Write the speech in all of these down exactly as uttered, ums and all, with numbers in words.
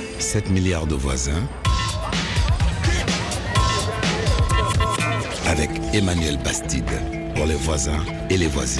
sept milliards de voisins avec Emmanuel Bastide pour les voisins et les voisines.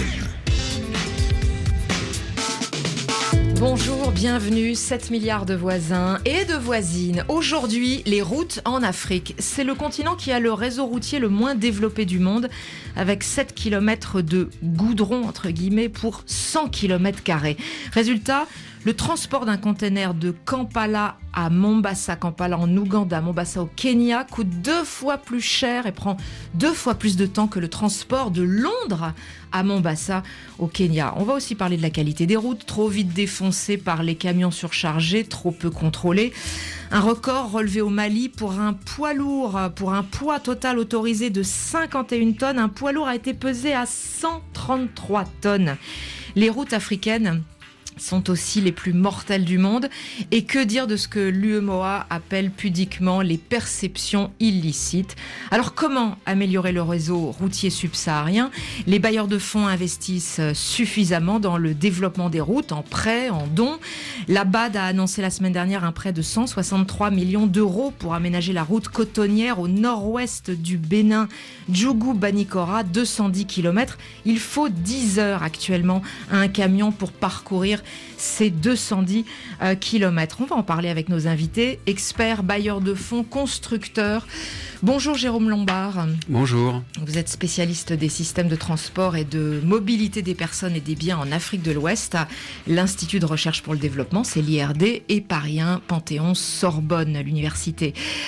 Bonjour, bienvenue, sept milliards de voisins et de voisines. Aujourd'hui, les routes en Afrique. C'est le continent qui a le réseau routier le moins développé du monde, avec sept kilomètres de goudron, entre guillemets, pour cent kilomètres carrés. Résultat, le transport d'un conteneur de Kampala à Mombasa, Kampala en Ouganda, Mombasa au Kenya, coûte deux fois plus cher et prend deux fois plus de temps que le transport de Londres à Mombasa au Kenya. On va aussi parler de la qualité des routes, trop vite défoncées par les camions surchargés, trop peu contrôlés. Un record relevé au Mali pour un poids lourd, pour un poids total autorisé de cinquante et une tonnes. Un poids lourd a été pesé à cent trente-trois tonnes. Les routes africaines sont aussi les plus mortelles du monde. Et que dire de ce que l'U E M O A appelle pudiquement les perceptions illicites. Alors comment améliorer le réseau routier subsaharien ? Les bailleurs de fonds investissent suffisamment dans le développement des routes, en prêts, en dons. La B A D a annoncé la semaine dernière un prêt de cent soixante-trois millions d'euros pour aménager la route cotonnière au nord-ouest du Bénin, Djougou-Banikora, deux cent dix kilomètres. Il faut dix heures actuellement à un camion pour parcourir ces deux cent dix euh, kilomètres. On va en parler avec nos invités, experts, bailleurs de fonds, constructeurs. Bonjour Jérôme Lombard. Bonjour. Vous êtes spécialiste des systèmes de transport et de mobilité des personnes et des biens en Afrique de l'Ouest à l'Institut de recherche pour le développement, c'est l'I R D, et Paris un, Panthéon, Sorbonne, l'université.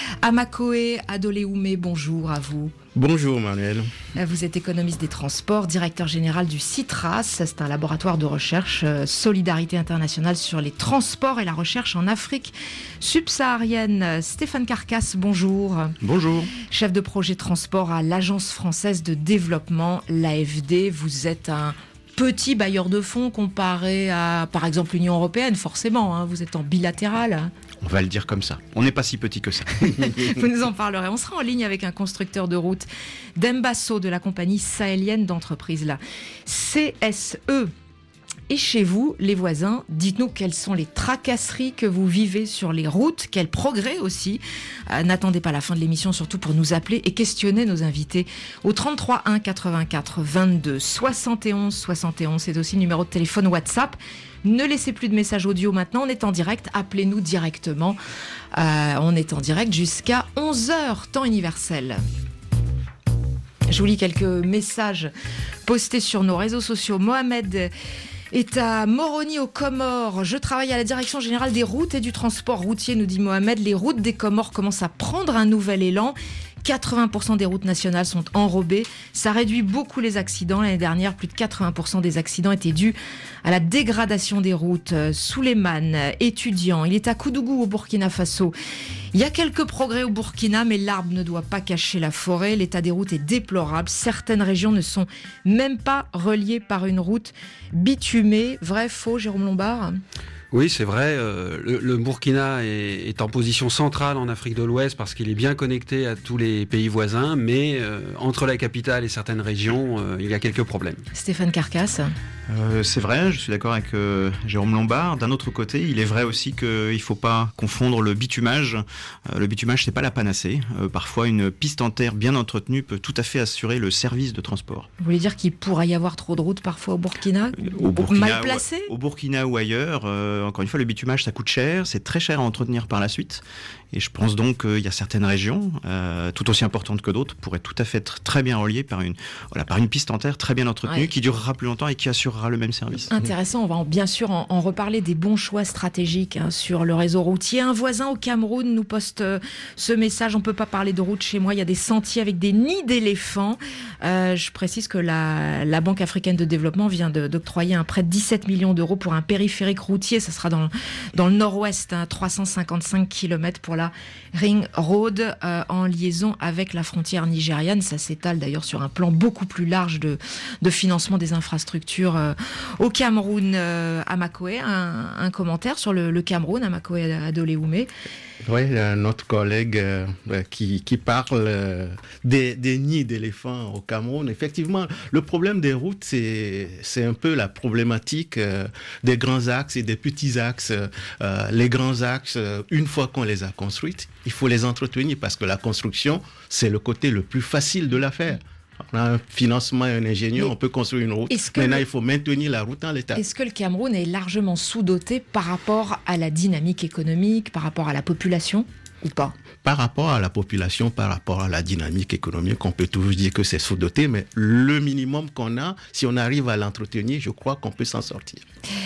Amakoé Adoléoumé, bonjour à vous. Bonjour Manuel. Vous êtes économiste des transports, directeur général du CITRAS, c'est un laboratoire de recherche euh, Solidarité internationale sur les transports et la recherche en Afrique subsaharienne. Stéphane Carcasse, bonjour. Bonjour. Chef de projet transport à l'Agence française de développement, l'A F D. Vous êtes un petit bailleur de fonds comparé à, par exemple, l'Union européenne, forcément, hein, vous êtes en bilatéral. On va le dire comme ça. On n'est pas si petit que ça. Vous nous en parlerez. On sera en ligne avec un constructeur de route, Dembasso, de la compagnie sahélienne d'entreprise, la C S E. Et chez vous, les voisins, dites-nous quelles sont les tracasseries que vous vivez sur les routes, quels progrès aussi. Euh, n'attendez pas la fin de l'émission, surtout pour nous appeler et questionner nos invités au trente-trois un quatre-vingt-quatre vingt-deux soixante et onze soixante et onze. C'est aussi le numéro de téléphone WhatsApp. Ne laissez plus de messages audio maintenant, on est en direct, appelez-nous directement. Euh, on est en direct jusqu'à onze heures, temps universel. Je vous lis quelques messages postés sur nos réseaux sociaux. Mohamed est à Moroni aux Comores. Je travaille à la direction générale des routes et du transport routier, nous dit Mohamed. Les routes des Comores commencent à prendre un nouvel élan. quatre-vingts pour cent des routes nationales sont enrobées. Ça réduit beaucoup les accidents. L'année dernière, plus de quatre-vingts pour cent des accidents étaient dus à la dégradation des routes. Souleymane, étudiant, il est à Koudougou au Burkina Faso. Il y a quelques progrès au Burkina, mais l'arbre ne doit pas cacher la forêt. L'état des routes est déplorable. Certaines régions ne sont même pas reliées par une route bitumée. Vrai, faux, Jérôme Lombard ? Oui, c'est vrai. Euh, le, le Burkina est, est en position centrale en Afrique de l'Ouest parce qu'il est bien connecté à tous les pays voisins, mais euh, entre la capitale et certaines régions, euh, il y a quelques problèmes. Stéphane Carcasse. Euh, c'est vrai, je suis d'accord avec euh, Jérôme Lombard. D'un autre côté, il est vrai aussi qu'il ne faut pas confondre le bitumage. Euh, le bitumage, c'est pas la panacée. Euh, parfois, une piste en terre bien entretenue peut tout à fait assurer le service de transport. Vous voulez dire qu'il pourrait y avoir trop de routes parfois au Burkina, au Burkina mal placées ? Au Burkina ou ailleurs, euh, encore une fois, le bitumage, ça coûte cher, c'est très cher à entretenir par la suite. Et je pense donc qu'il y a certaines régions, euh, tout aussi importantes que d'autres, pourraient tout à fait être très bien reliées par une, voilà, par une piste en terre très bien entretenue, ouais, qui durera plus longtemps et qui assurera le même service. Intéressant, on va en, bien sûr en, en reparler des bons choix stratégiques hein, sur le réseau routier. Un voisin au Cameroun nous poste euh, ce message, on ne peut pas parler de route chez moi, il y a des sentiers avec des nids d'éléphants. Euh, je précise que la, la Banque africaine de développement vient de, d'octroyer un prêt de dix-sept millions d'euros pour un périphérique routier, ça sera dans, dans le nord-ouest, hein, trois cent cinquante-cinq kilomètres pour la Ring Road euh, en liaison avec la frontière nigériane. Ça s'étale d'ailleurs sur un plan beaucoup plus large de, de financement des infrastructures euh, au Cameroun. euh, Amakoé, un, un commentaire sur le, le Cameroun, Amakoé Adoléoumé. Oui, notre collègue euh, qui, qui parle euh, des, des nids d'éléphants au Cameroun. Effectivement, le problème des routes, c'est, c'est un peu la problématique euh, des grands axes et des, petits axes, euh, les grands axes, euh, une fois qu'on les a construits, il faut les entretenir parce que la construction, c'est le côté le plus facile de l'affaire. On a un financement et un ingénieur, Mais on peut construire une route. le... Maintenant, il faut maintenir la route en l'état. Est-ce que le Cameroun est largement sous-doté par rapport à la dynamique économique, par rapport à la population ou pas ? Par rapport à la population, par rapport à la dynamique économique, on peut toujours dire que c'est sous-doté, mais le minimum qu'on a, si on arrive à l'entretenir, je crois qu'on peut s'en sortir.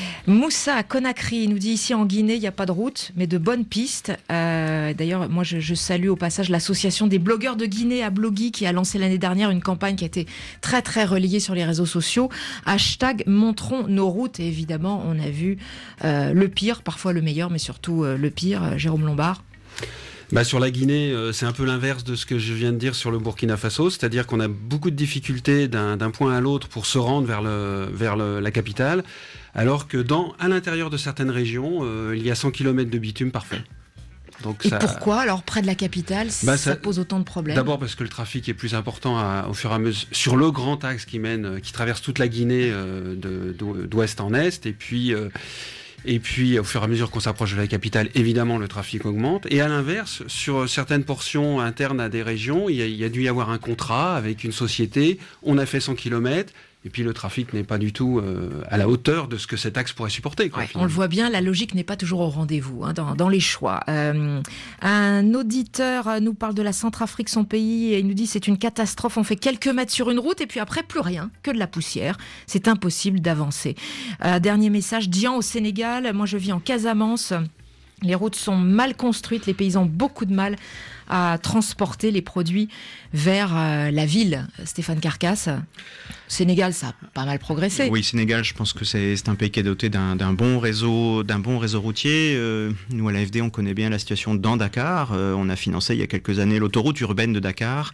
Moussa Conakry nous dit ici en Guinée, il n'y a pas de route, mais de bonnes pistes. Euh, d'ailleurs, moi, je, je salue au passage l'association des blogueurs de Guinée à Bloggy qui a lancé l'année dernière une campagne qui a été très, très relayée sur les réseaux sociaux. Hashtag montrons nos routes. Et évidemment, on a vu euh, le pire, parfois le meilleur, mais surtout euh, le pire. Euh, Jérôme Lombard. Bah sur la Guinée, euh, c'est un peu l'inverse de ce que je viens de dire sur le Burkina Faso, c'est-à-dire qu'on a beaucoup de difficultés d'un, d'un point à l'autre pour se rendre vers, le, vers le, la capitale, alors que dans, à l'intérieur de certaines régions, euh, il y a cent kilomètres de bitume parfait. Donc Et ça... pourquoi, alors, près de la capitale, bah, ça, ça pose autant de problèmes ? D'abord parce que le trafic est plus important à, au fur et à mesure sur le grand axe qui mène, qui traverse toute la Guinée euh, de, d'ouest en est, et puis... Euh, Et puis, au fur et à mesure qu'on s'approche de la capitale, évidemment, le trafic augmente. Et à l'inverse, sur certaines portions internes à des régions, il y a, il y a dû y avoir un contrat avec une société. On a fait cent kilomètres. Et puis, le trafic n'est pas du tout euh, à la hauteur de ce que cet axe pourrait supporter. Quoi, ouais, on le voit bien, la logique n'est pas toujours au rendez-vous hein, dans, dans les choix. Euh, un auditeur nous parle de la Centrafrique, son pays, et il nous dit c'est une catastrophe. On fait quelques mètres sur une route et puis après, plus rien, que de la poussière. C'est impossible d'avancer. Euh, dernier message, Dian au Sénégal. Moi, je vis en Casamance. Les routes sont mal construites. Les paysans ont beaucoup de mal à transporter les produits vers euh, la ville. Stéphane Carcasse, Sénégal, ça a pas mal progressé. Oui, Sénégal, je pense que c'est, c'est un pays qui est doté d'un, d'un bon réseau, d'un bon réseau routier. Euh, nous, à l'A F D, on connaît bien la situation dans Dakar. Euh, on a financé il y a quelques années l'autoroute urbaine de Dakar,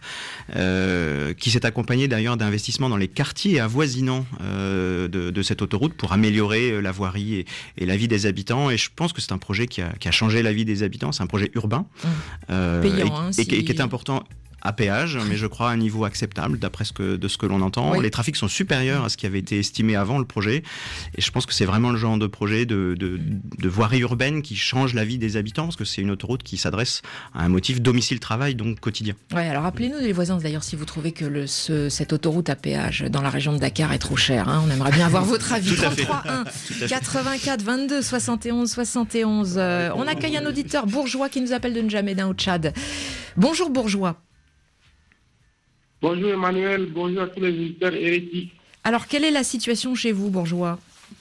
euh, qui s'est accompagnée d'ailleurs d'investissements dans les quartiers avoisinants euh, de, de cette autoroute pour améliorer la voirie et, et la vie des habitants. Et je pense que c'est un projet qui a, qui a changé la vie des habitants. C'est un projet urbain. Mmh. Euh, Payant, et, hein, et, si... et qui est important à péage, mais je crois à un niveau acceptable d'après ce que, de ce que l'on entend. Oui. Les trafics sont supérieurs à ce qui avait été estimé avant le projet, et je pense que c'est vraiment le genre de projet de, de, de voirie urbaine qui change la vie des habitants, parce que c'est une autoroute qui s'adresse à un motif domicile-travail, donc quotidien. Ouais, alors rappelez-nous les voisins d'ailleurs si vous trouvez que le, ce, cette autoroute à péage dans la région de Dakar est trop chère. Hein, on aimerait bien avoir votre avis. trente-trois un quatre-vingt-quatre vingt-deux soixante et onze soixante et onze. Euh, on accueille un auditeur bourgeois qui nous appelle de N'Djamena au Tchad. Bonjour bourgeois. Bonjour Emmanuel, bonjour à tous les auditeurs hérétiques. Alors, quelle est la situation chez vous, bourgeois ?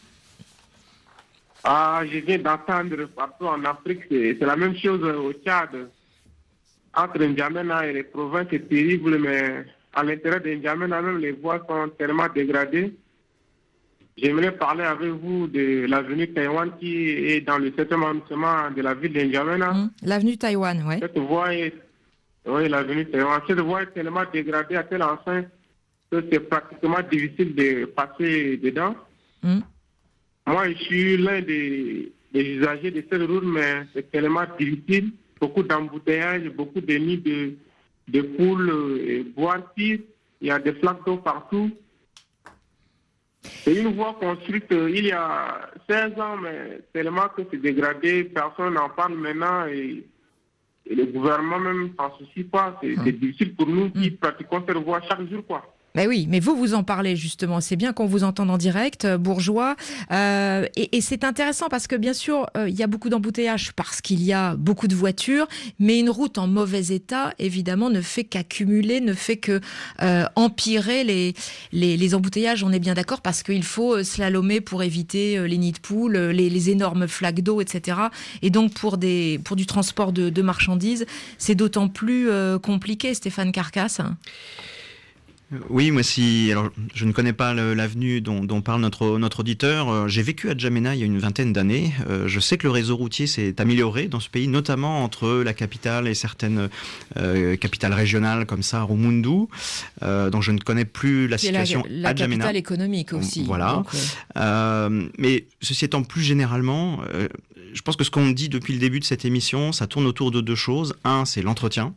Ah, je viens d'entendre partout en Afrique, c'est, c'est la même chose au Tchad. Entre N'Djamena et les provinces, c'est terrible, mais à l'intérieur de N'Djamena, même les voies sont tellement dégradées. J'aimerais parler avec vous de l'avenue Taïwan qui est dans le septième arrondissement de la ville de N'Djamena. Mmh, l'avenue Taïwan, oui. Cette voie est Oui, l'avenue Taïwan. Cette voie est tellement dégradée à tel enseigne que c'est pratiquement difficile de passer dedans. Mm. Moi, je suis l'un des, des usagers de cette route, mais c'est tellement difficile. Beaucoup d'embouteillages, beaucoup de nids de, de poules, et voire pire. Il y a des flaques d'eau partout. C'est une voie construite il y a seize ans, mais tellement que c'est dégradé, personne n'en parle maintenant et Et le gouvernement même s'en soucie pas. C'est, c'est difficile pour nous qui pratiquons cette voie chaque jour, quoi. Ben oui, mais vous, vous en parlez justement. C'est bien qu'on vous entende en direct, bourgeois. Euh, et, et c'est intéressant parce que bien sûr, euh, il y a beaucoup d'embouteillages parce qu'il y a beaucoup de voitures, mais une route en mauvais état, évidemment, ne fait qu'accumuler, ne fait que euh, empirer les, les, les embouteillages. On est bien d'accord parce qu'il faut slalomer pour éviter les nids de poules, les, les énormes flaques d'eau, et cetera. Et donc pour des pour du transport de, de marchandises, c'est d'autant plus euh, compliqué, Stéphane Carcasse. Oui, moi si, alors je ne connais pas le, l'avenue dont, dont parle notre notre auditeur. Euh, j'ai vécu à N'Djamena il y a une vingtaine d'années. Euh, je sais que le réseau routier s'est amélioré dans ce pays, notamment entre la capitale et certaines euh, capitales régionales comme ça, Roumoundou. Euh, donc je ne connais plus la situation la, la à N'Djamena. La capitale économique aussi. Voilà. Donc, ouais. euh, mais ceci étant, plus généralement, euh, je pense que ce qu'on dit depuis le début de cette émission, ça tourne autour de deux choses. Un, c'est l'entretien.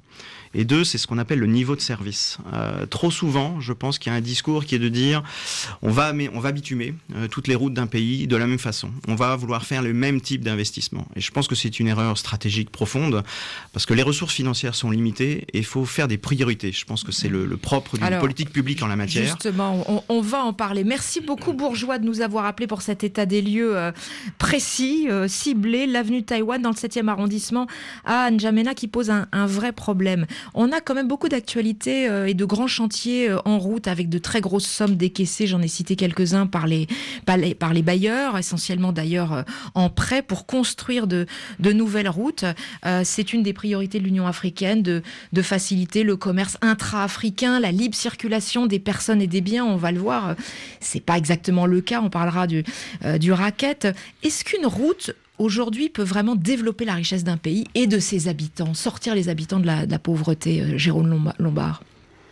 Et deux, c'est ce qu'on appelle le niveau de service. Euh, trop souvent, je pense qu'il y a un discours qui est de dire on va, on va bitumer euh, toutes les routes d'un pays de la même façon. On va vouloir faire le même type d'investissement. Et je pense que c'est une erreur stratégique profonde parce que les ressources financières sont limitées et il faut faire des priorités. Je pense que c'est le, le propre d'une Alors, politique publique en la matière. Justement, on, on va en parler. Merci beaucoup Bourgeois de nous avoir appelé pour cet état des lieux euh, précis, euh, ciblé, l'avenue Taïwan dans le septième arrondissement à N'Djamena qui pose un, un vrai problème. On a quand même beaucoup d'actualités euh, et de grands chantiers euh, en route avec de très grosses sommes décaissées, j'en ai cité quelques-uns par les, par les, par les bailleurs, essentiellement d'ailleurs euh, en prêt pour construire de, de nouvelles routes. Euh, c'est une des priorités de l'Union africaine de, de faciliter le commerce intra-africain, la libre circulation des personnes et des biens, on va le voir, c'est pas exactement le cas, on parlera du, euh, du racket. Est-ce qu'une route aujourd'hui peut vraiment développer la richesse d'un pays et de ses habitants, sortir les habitants de la, de la pauvreté, euh, Jérôme Lombard?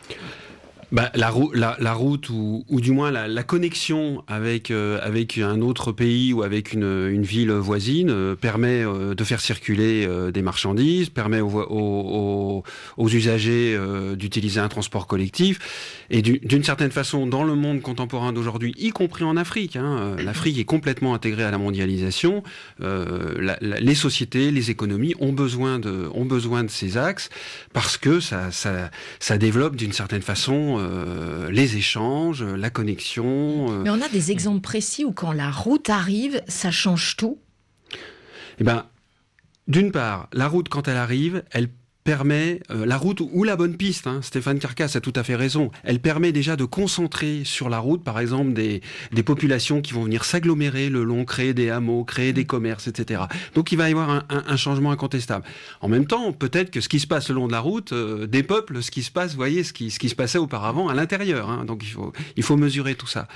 Bah, la, rou- la, la route ou, ou du moins la, la connexion avec, euh, avec un autre pays ou avec une, une ville voisine euh, permet euh, de faire circuler euh, des marchandises, permet aux, aux, aux, aux usagers euh, d'utiliser un transport collectif et du, d'une certaine façon dans le monde contemporain d'aujourd'hui, y compris en Afrique, hein, euh, l'Afrique est complètement intégrée à la mondialisation, euh, la, la, les sociétés, les économies ont besoin de, ont besoin de ces axes parce que ça, ça, ça développe d'une certaine façon Euh, les échanges, la connexion. Euh... Mais on a des exemples précis où quand la route arrive, ça change tout. Eh ben, d'une part, la route quand elle arrive, elle permet, euh, la route ou la bonne piste, hein, Stéphane Carcasse a tout à fait raison, elle permet déjà de concentrer sur la route, par exemple, des, des populations qui vont venir s'agglomérer le long, créer des hameaux, créer des commerces, et cetera. Donc il va y avoir un, un, un changement incontestable. En même temps, peut-être que ce qui se passe le long de la route euh, dépeuple ce qui se passe, vous voyez, ce qui, ce qui se passait auparavant à l'intérieur. Hein, donc il faut, il faut mesurer tout ça.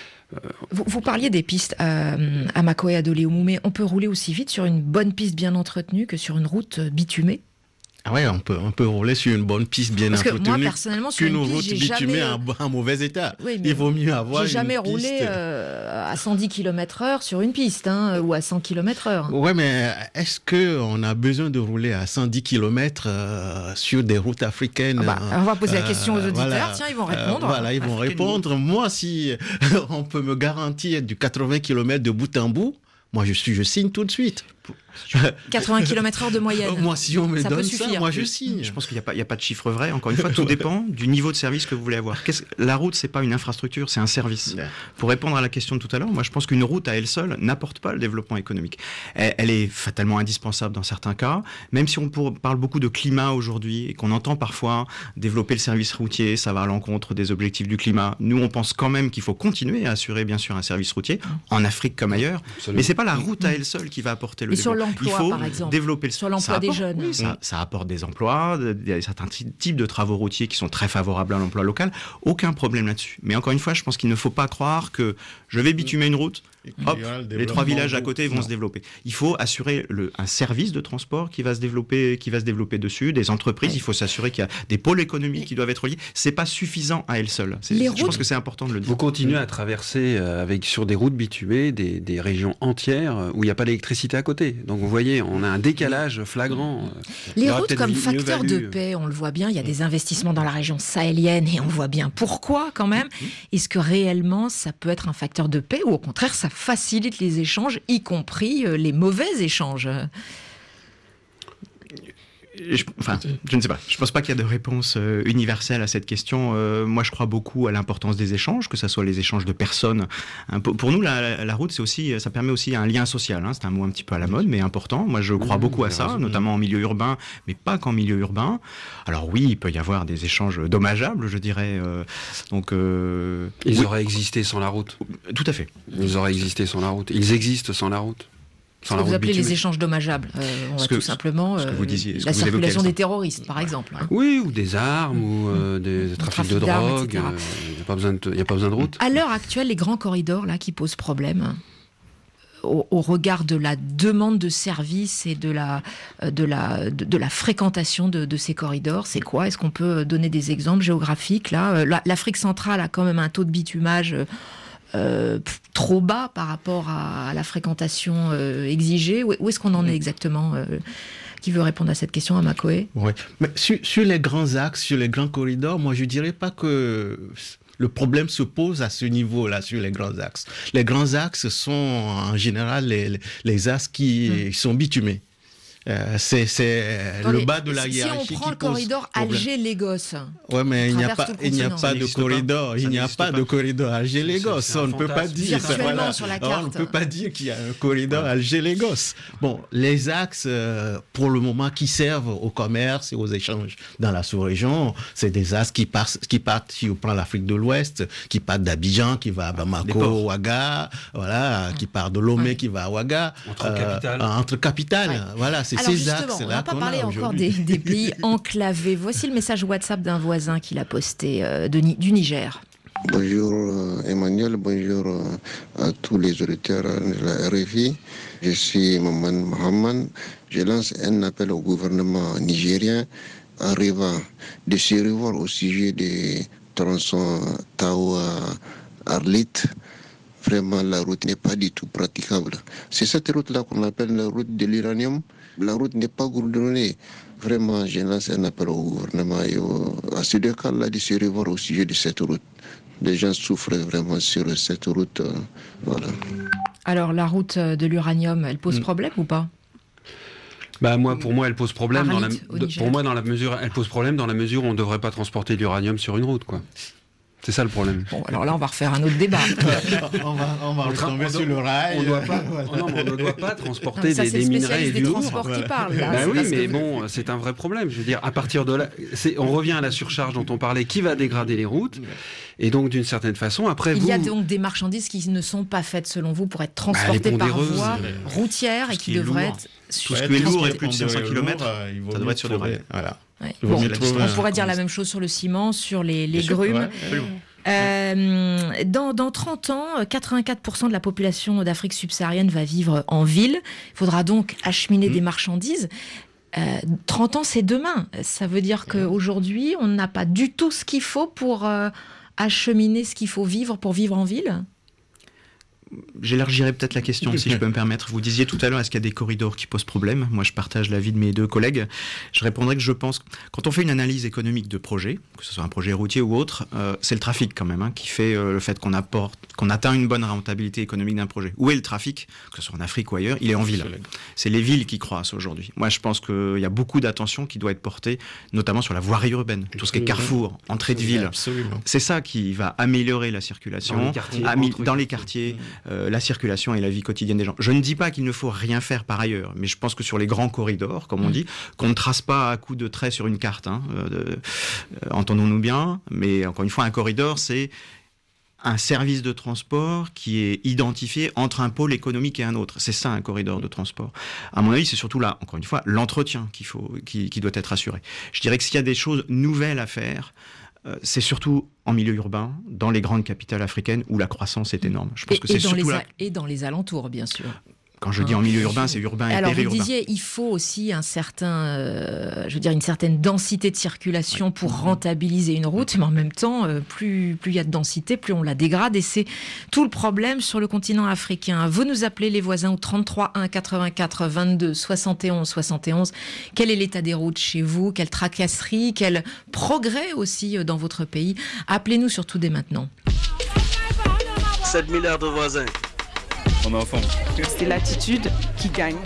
Vous, vous parliez des pistes euh, à Makoé, à Dolé-Omoumé. On peut rouler aussi vite sur une bonne piste bien entretenue que sur une route bitumée? Ah ouais, on peut, on peut rouler sur une bonne piste bien Parce que entretenue. Moi, personnellement, sur une piste, j'ai bitumée jamais... en, en mauvais état. Oui, il vaut mieux avoir une J'ai jamais piste... roulé euh, à cent dix kilomètres heure sur une piste, hein, ou à cent kilomètres heure. Ouais, mais est-ce qu'on a besoin de rouler à cent dix kilomètres euh, sur des routes africaines? Ah bah, On va poser la question aux auditeurs. Voilà, Tiens, ils vont répondre. Euh, voilà, ils vont répondre. Moi, si on peut me garantir du quatre-vingts kilomètres de bout en bout, moi, je, suis, je signe tout de suite. quatre-vingts kilomètres heure de moyenne. Moi, si on me ça donne peut ça, suffire. moi, je signe. Je pense qu'il n'y a pas, il y a pas de chiffre vrai. Encore une fois, tout dépend du niveau de service que vous voulez avoir. Qu'est-ce, la route, c'est pas une infrastructure, c'est un service. Yeah. Pour répondre à la question de tout à l'heure, moi, je pense qu'une route à elle seule n'apporte pas le développement économique. Elle, elle est fatalement indispensable dans certains cas. Même si on pour, parle beaucoup de climat aujourd'hui et qu'on entend parfois développer le service routier, ça va à l'encontre des objectifs du climat. Nous, on pense quand même qu'il faut continuer à assurer, bien sûr, un service routier en Afrique comme ailleurs. Absolument. Mais c'est pas la route à elle seule qui va apporter le Mais développement. Sur l'emploi, il faut par exemple. développer le... Sur l'emploi des apporte, jeunes. Oui, ça, ça apporte des emplois, il y a certains types de travaux routiers qui sont très favorables à l'emploi local. Aucun problème là-dessus. Mais encore une fois, je pense qu'il ne faut pas croire que je vais bitumer une route, hop, les trois villages à côté vont non. se développer. Il faut assurer le, un service de transport qui va se développer, qui va se développer dessus, des entreprises. Ouais. Il faut s'assurer qu'il y a des pôles économiques qui doivent être liés. C'est pas suffisant à elle seule. C'est, je routes... pense que c'est important de le dire. Vous continuez à traverser euh, avec sur des routes bitumées des, des régions entières où il n'y a pas d'électricité à côté. Donc vous voyez, on a un décalage flagrant. Les routes comme facteur de paix, on le voit bien. Il y a des investissements dans la région sahélienne et on voit bien pourquoi quand même. Est-ce que réellement ça peut être un facteur de paix ou au contraire ça facilite les échanges, y compris euh, les mauvais échanges? Je, enfin, je ne sais pas. Je ne pense pas qu'il y a de réponse euh, universelle à cette question. Euh, moi, je crois beaucoup à l'importance des échanges, que ce soit les échanges de personnes. Hein, pour, pour nous, la, la route, c'est aussi, ça permet aussi un lien social. Hein, c'est un mot un petit peu à la mode, mais important. Moi, je crois mmh, beaucoup à ça, raison. notamment en milieu urbain, mais pas qu'en milieu urbain. Alors oui, il peut y avoir des échanges dommageables, je dirais. Euh, donc, euh, Ils oui. auraient existé sans la route. Tout à fait. Ils auraient existé sans la route. Ils existent sans la route. Ce que vous appelez bitumée. Les échanges dommageables, euh, on va que, tout simplement euh, vous disiez, la circulation des terroristes, par exemple. Hein. Oui, ou des armes, ou euh, des, des trafics trafic de drogue. Il n'y euh, a pas besoin de, y a pas besoin de route. À l'heure actuelle, les grands corridors là qui posent problème, au, au regard de la demande de services et de la, de la, de, de la fréquentation de, de ces corridors, c'est quoi? Est-ce qu'on peut donner des exemples géographiques là? L'Afrique centrale a quand même un taux de bitumage Euh, trop bas par rapport à, à la fréquentation euh, exigée. Où, où est-ce qu'on en est exactement, euh, Qui veut répondre à cette question, Amakoé? Oui, mais sur, sur les grands axes, sur les grands corridors, moi je ne dirais pas que le problème se pose à ce niveau-là, sur les grands axes. Les grands axes sont en général les, les, les axes qui mmh. sont bitumés. Euh, c'est c'est le les, bas de la si hiérarchie. Si on prend le qui corridor Alger-Lagos. Ouais, mais il n'y a pas, il n'y a pas de corridor. Il n'y a pas de corridor Alger-Lagos. On ne peut pas dire. Virtuellement sur la carte. On ne peut pas dire qu'il y a un corridor Alger-Lagos. Bon, les axes, euh, pour le moment, qui servent au commerce et aux échanges dans la sous-région, c'est des axes qui partent, qui partent, si on prend l'Afrique de l'Ouest, qui partent d'Abidjan, qui va à Bamako, Ouaga, voilà, qui part de Lomé, ouais. qui va à Ouaga, entre euh, capitales. Entre capitales, ouais. voilà. Alors justement, on n'a pas parlé encore des, des pays enclavés. Voici le message WhatsApp d'un voisin qu'il a posté euh, de, du Niger. Bonjour euh, Emmanuel, bonjour euh, à tous les auditeurs de la R F I. Je suis Maman Mohamed. Je lance un appel au gouvernement nigérien arrivant de se revoir au sujet des tronçons Tawa-Arlit. Vraiment, la route n'est pas du tout praticable. C'est cette route-là qu'on appelle la route de l'uranium. La route n'est pas goudronnée. Vraiment, je lance un appel au gouvernement et au, à ce deux cas-là de se revoir au sujet de cette route. Les gens souffrent vraiment sur cette route. Euh, voilà. Alors, la route de l'uranium, elle pose mmh. problème ou pas? Bah moi, pour moi, elle pose problème Arlit, dans la. Pour moi, dans la mesure, elle pose problème dans la mesure où on ne devrait pas transporter de l'uranium sur une route, quoi. C'est ça le problème. Bon, alors là, on va refaire un autre débat. on va, on va retomber sur le rail. On, doit pas, voilà. non, on ne doit pas transporter non, ça, des, des minerais et du lourd. C'est le spécialiste des transports qui parle. Là, ben oui, mais bon, c'est un vrai problème. Je veux dire, à partir de là, c'est, on revient à la surcharge dont on parlait, qui va dégrader les routes. Et donc, d'une certaine façon, après Il vous... y a donc des marchandises qui ne sont pas faites, selon vous, pour être transportées bah, par voie routière et qui devraient être... Tout ce qui est lourd et plus de cinq cents kilomètres, ça devrait être sur le rail. Voilà. Ouais. Bon, on pourrait dire la même chose sur le ciment, sur les, les grumes. Ouais, euh, dans, dans trente ans, quatre-vingt-quatre pour cent de la population d'Afrique subsaharienne va vivre en ville. Il faudra donc acheminer mmh. des marchandises. Euh, trente ans, c'est demain. Ça veut dire qu'aujourd'hui, on n'a pas du tout ce qu'il faut pour euh, acheminer ce qu'il faut vivre pour vivre en ville. J'élargirais peut-être la question, si je peux me permettre. Vous disiez tout à l'heure, est-ce qu'il y a des corridors qui posent problème? Moi, je partage l'avis de mes deux collègues. Je répondrais que je pense, quand on fait une analyse économique de projet, que ce soit un projet routier ou autre, euh, c'est le trafic quand même hein, qui fait euh, le fait qu'on apporte, qu'on atteint une bonne rentabilité économique d'un projet. Où est le trafic? Que ce soit en Afrique ou ailleurs, il est en ville. C'est les villes qui croissent aujourd'hui. Moi, je pense qu'il y a beaucoup d'attention qui doit être portée, notamment sur la voirie urbaine, tout ce qui est carrefour, entrée de ville. Absolument. C'est ça qui va améliorer la circulation dans les quartiers, ami- dans les quartiers Euh, la circulation et la vie quotidienne des gens. Je ne dis pas qu'il ne faut rien faire par ailleurs, mais je pense que sur les grands corridors, comme on dit, qu'on ne trace pas à coups de trait sur une carte, hein, euh, de, euh, entendons-nous bien, mais encore une fois, un corridor, c'est un service de transport qui est identifié entre un pôle économique et un autre. C'est ça un corridor de transport. À mon avis, c'est surtout là, encore une fois, l'entretien qu'il faut, qui, qui doit être assuré. Je dirais que s'il y a des choses nouvelles à faire, Euh, c'est surtout en milieu urbain, dans les grandes capitales africaines, où la croissance est énorme. Je pense et, que c'est et dans surtout les a- là... Et dans les alentours, bien sûr. Quand je dis en milieu urbain, c'est urbain et Alors, périurbain. vous disiez, il faut aussi un certain, euh, je veux dire, une certaine densité de circulation pour rentabiliser une route, mais en même temps, euh, plus plus il y a de densité, plus on la dégrade, et c'est tout le problème sur le continent africain. Vous nous appelez les voisins au trente-trois un quatre-vingt-quatre vingt-deux soixante et onze soixante et onze. Quel est l'état des routes chez vous? Quelle tracasserie? Quel progrès aussi dans votre pays? Appelez-nous surtout dès maintenant. sept milliards de voisins. On est enfant. C'est l'attitude qui gagne.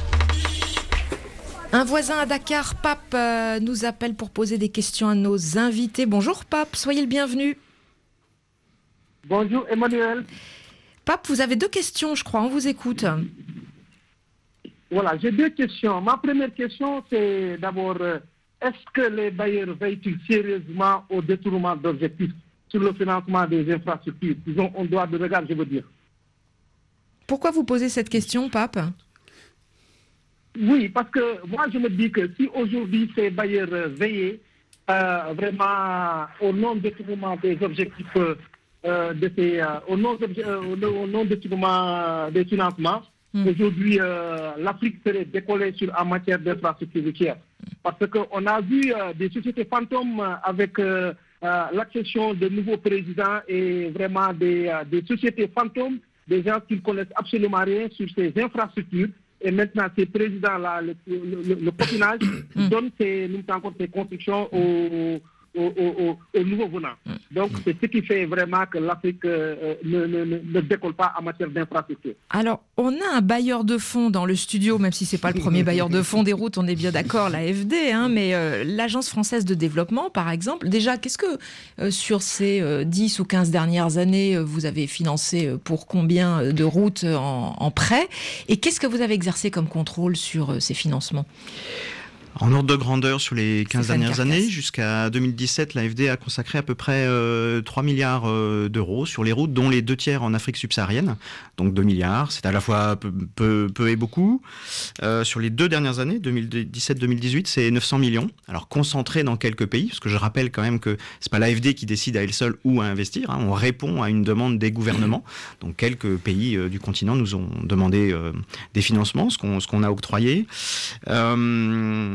Un voisin à Dakar, Pape, euh, nous appelle pour poser des questions à nos invités. Bonjour Pape, soyez le bienvenu. Bonjour Emmanuel. Pape, vous avez deux questions, je crois, on vous écoute. Voilà, j'ai deux questions. Ma première question, c'est d'abord, euh, est-ce que les bailleurs veillent-ils sérieusement au détournement d'objectifs sur le financement des infrastructures? Ils ont un droit de regard, je veux dire. Pourquoi vous posez cette question, Pape? Oui, parce que moi, je me dis que si aujourd'hui ces bailleurs veillaient euh, vraiment au non-détournement des objectifs, euh, de ces, euh, au non-détournement des financements, mmh. aujourd'hui, euh, l'Afrique serait décollée sur, en matière d'infrastructures routières. Parce qu'on a vu euh, des sociétés fantômes avec euh, euh, l'accession de nouveaux présidents et vraiment des, euh, des sociétés fantômes, des gens qui ne connaissent absolument rien sur ces infrastructures et maintenant ces présidents-là, le, le, le, le copinage, donnent ces, nous encore ces constructions aux, aux, aux, aux nouveaux venants. Donc c'est ce qui fait vraiment que l'Afrique euh, ne, ne, ne décolle pas en matière d'infrastructure. Alors, on a un bailleur de fonds dans le studio, même si ce n'est pas le premier bailleur de fonds des routes, on est bien d'accord, l'A F D, hein, mais euh, l'Agence française de développement, par exemple, déjà, qu'est-ce que euh, sur ces euh, dix ou quinze dernières années, euh, vous avez financé euh, pour combien de routes en, en prêt? Et qu'est-ce que vous avez exercé comme contrôle sur euh, ces financements? En ordre de grandeur, sur les quinze Stéphane dernières Carcasse. années, jusqu'à deux mille dix-sept, l'A F D a consacré à peu près euh, trois milliards euh, d'euros sur les routes, dont les deux tiers en Afrique subsaharienne. Donc deux milliards, c'est à la fois peu, peu, peu et beaucoup. Euh, sur les deux dernières années, deux mille dix-sept deux mille dix-huit, c'est neuf cents millions. Alors concentrés dans quelques pays, parce que je rappelle quand même que c'est pas l'A F D qui décide à elle seule où à investir. Hein. On répond à une demande des gouvernements. Donc quelques pays euh, du continent nous ont demandé euh, des financements, ce qu'on, ce qu'on a octroyé. Euh,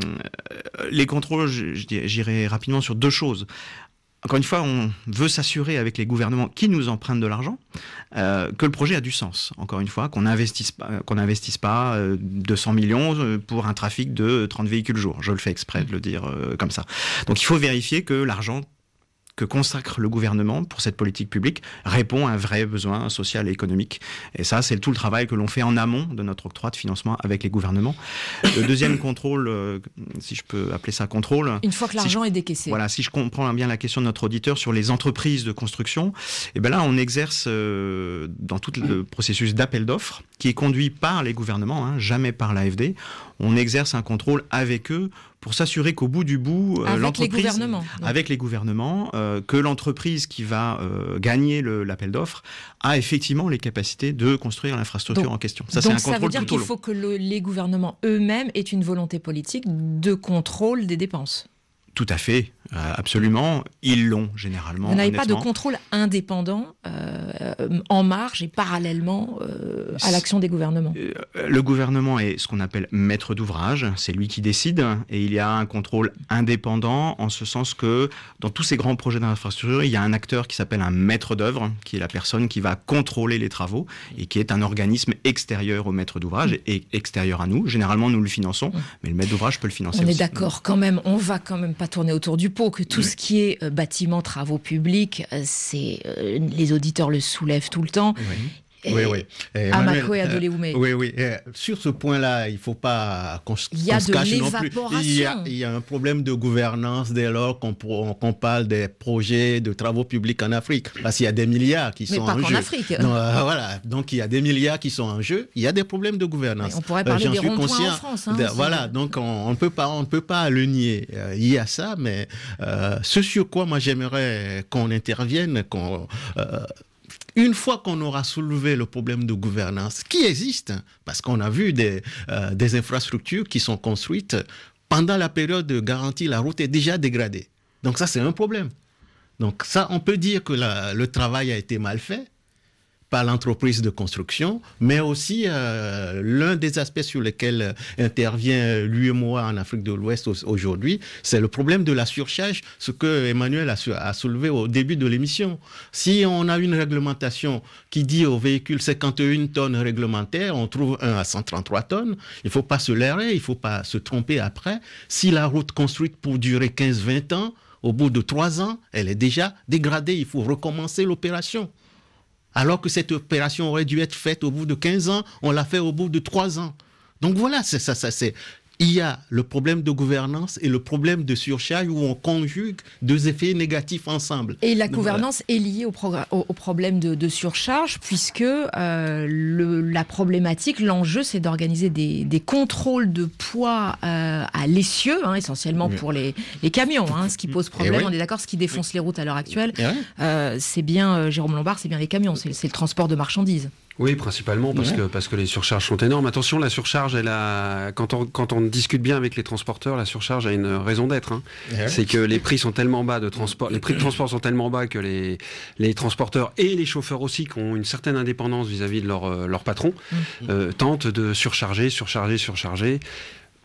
Les contrôles, j'irai rapidement sur deux choses. Encore une fois, on veut s'assurer avec les gouvernements qui nous empruntent de l'argent euh, que le projet a du sens. Encore une fois, qu'on n'investisse pas, qu'on n'investisse pas euh, deux cents millions pour un trafic de trente véhicules jour. Je le fais exprès de le dire euh, comme ça. Donc il faut vérifier que l'argent que consacre le gouvernement pour cette politique publique répond à un vrai besoin social et économique. Et ça, c'est tout le travail que l'on fait en amont de notre octroi de financement avec les gouvernements. Le deuxième contrôle, euh, si je peux appeler ça contrôle... Une fois que l'argent si je, est décaissé. Voilà, si je comprends bien la question de notre auditeur sur les entreprises de construction, et ben là, on exerce euh, dans tout le processus d'appel d'offres, qui est conduit par les gouvernements, hein, jamais par l'A F D, on exerce un contrôle avec eux pour s'assurer qu'au bout du bout, euh, avec l'entreprise, les gouvernements, avec les gouvernements, euh, que l'entreprise qui va euh, gagner le, l'appel d'offres a effectivement les capacités de construire l'infrastructure donc, en question. Ça, donc c'est un ça veut contrôle dire tout qu'il au long. faut que le, les gouvernements eux-mêmes aient une volonté politique de contrôle des dépenses. Tout à fait, euh, absolument. Ils l'ont généralement. Vous n'avez pas de honnêtement. contrôle indépendant euh, en marge et parallèlement euh, à l'action des gouvernements. Euh, le gouvernement est ce qu'on appelle maître d'ouvrage, c'est lui qui décide, et il y a un contrôle indépendant en ce sens que dans tous ces grands projets d'infrastructure, il y a un acteur qui s'appelle un maître d'œuvre, qui est la personne qui va contrôler les travaux et qui est un organisme extérieur au maître d'ouvrage mmh. et extérieur à nous. Généralement, nous le finançons, mmh. mais le maître d'ouvrage peut le financer On aussi. est d'accord quand même, on va quand même pas tourner autour du pot, que tout oui. ce qui est euh, bâtiment, travaux publics, euh, c'est, euh, les auditeurs le soulèvent tout le temps. Oui. Oui, oui. Amako et Adoléoumé. Euh, oui, oui. Et sur ce point-là, il ne faut pas qu'on, il y a qu'on se cache de non plus. Il y, a, il y a un problème de gouvernance dès lors qu'on, qu'on parle des projets de travaux publics en Afrique. Parce qu'il y a des milliards qui Mais sont pas en qu'en jeu. Afrique. Donc, euh, voilà. Donc, il y a des milliards qui sont en jeu. Il y a des problèmes de gouvernance. Mais on pourrait parler euh, des ronds-points en France. Hein, de, voilà. Donc, on ne peut pas, on ne peut pas le nier. Euh, il y a ça, mais euh, ce sur quoi moi j'aimerais qu'on intervienne, qu'on... Euh, Une fois qu'on aura soulevé le problème de gouvernance, qui existe, parce qu'on a vu des, euh, des infrastructures qui sont construites, pendant la période de garantie, la route est déjà dégradée. Donc ça, c'est un problème. Donc ça, on peut dire que la, le travail a été mal fait par l'entreprise de construction, mais aussi euh, l'un des aspects sur lesquels intervient l'U E M O A en Afrique de l'Ouest aujourd'hui, c'est le problème de la surcharge, ce que Emmanuel a, a soulevé au début de l'émission. Si on a une réglementation qui dit aux véhicules cinquante et une tonnes réglementaires, on trouve un à cent trente-trois tonnes, il ne faut pas se leurrer, il ne faut pas se tromper après. Si la route construite pour durer quinze à vingt ans, au bout de trois ans, elle est déjà dégradée, il faut recommencer l'opération. Alors que cette opération aurait dû être faite au bout de quinze ans, on l'a fait au bout de trois ans. Donc voilà, c'est ça, ça, c'est... il y a le problème de gouvernance et le problème de surcharge où on conjugue deux effets négatifs ensemble. Et la gouvernance voilà. est liée au, progr- au, au problème de, de surcharge, puisque euh, le, la problématique, l'enjeu, c'est d'organiser des, des contrôles de poids euh, à l'essieu, hein, essentiellement oui. pour les, les camions, hein, ce qui pose problème, oui. on est d'accord, ce qui défonce oui. les routes à l'heure actuelle, oui. euh, c'est bien, euh, Jérôme Lombard, c'est bien les camions, c'est, c'est le transport de marchandises. Oui, principalement parce ouais. que parce que les surcharges sont énormes. Attention, la surcharge, elle a quand on quand on discute bien avec les transporteurs, la surcharge a une raison d'être. Hein. Ouais. C'est que les prix sont tellement bas de transport, les prix de transport sont tellement bas que les les transporteurs et les chauffeurs aussi, qui ont une certaine indépendance vis-à-vis de leur leur patron, mmh. euh, tentent de surcharger, surcharger, surcharger.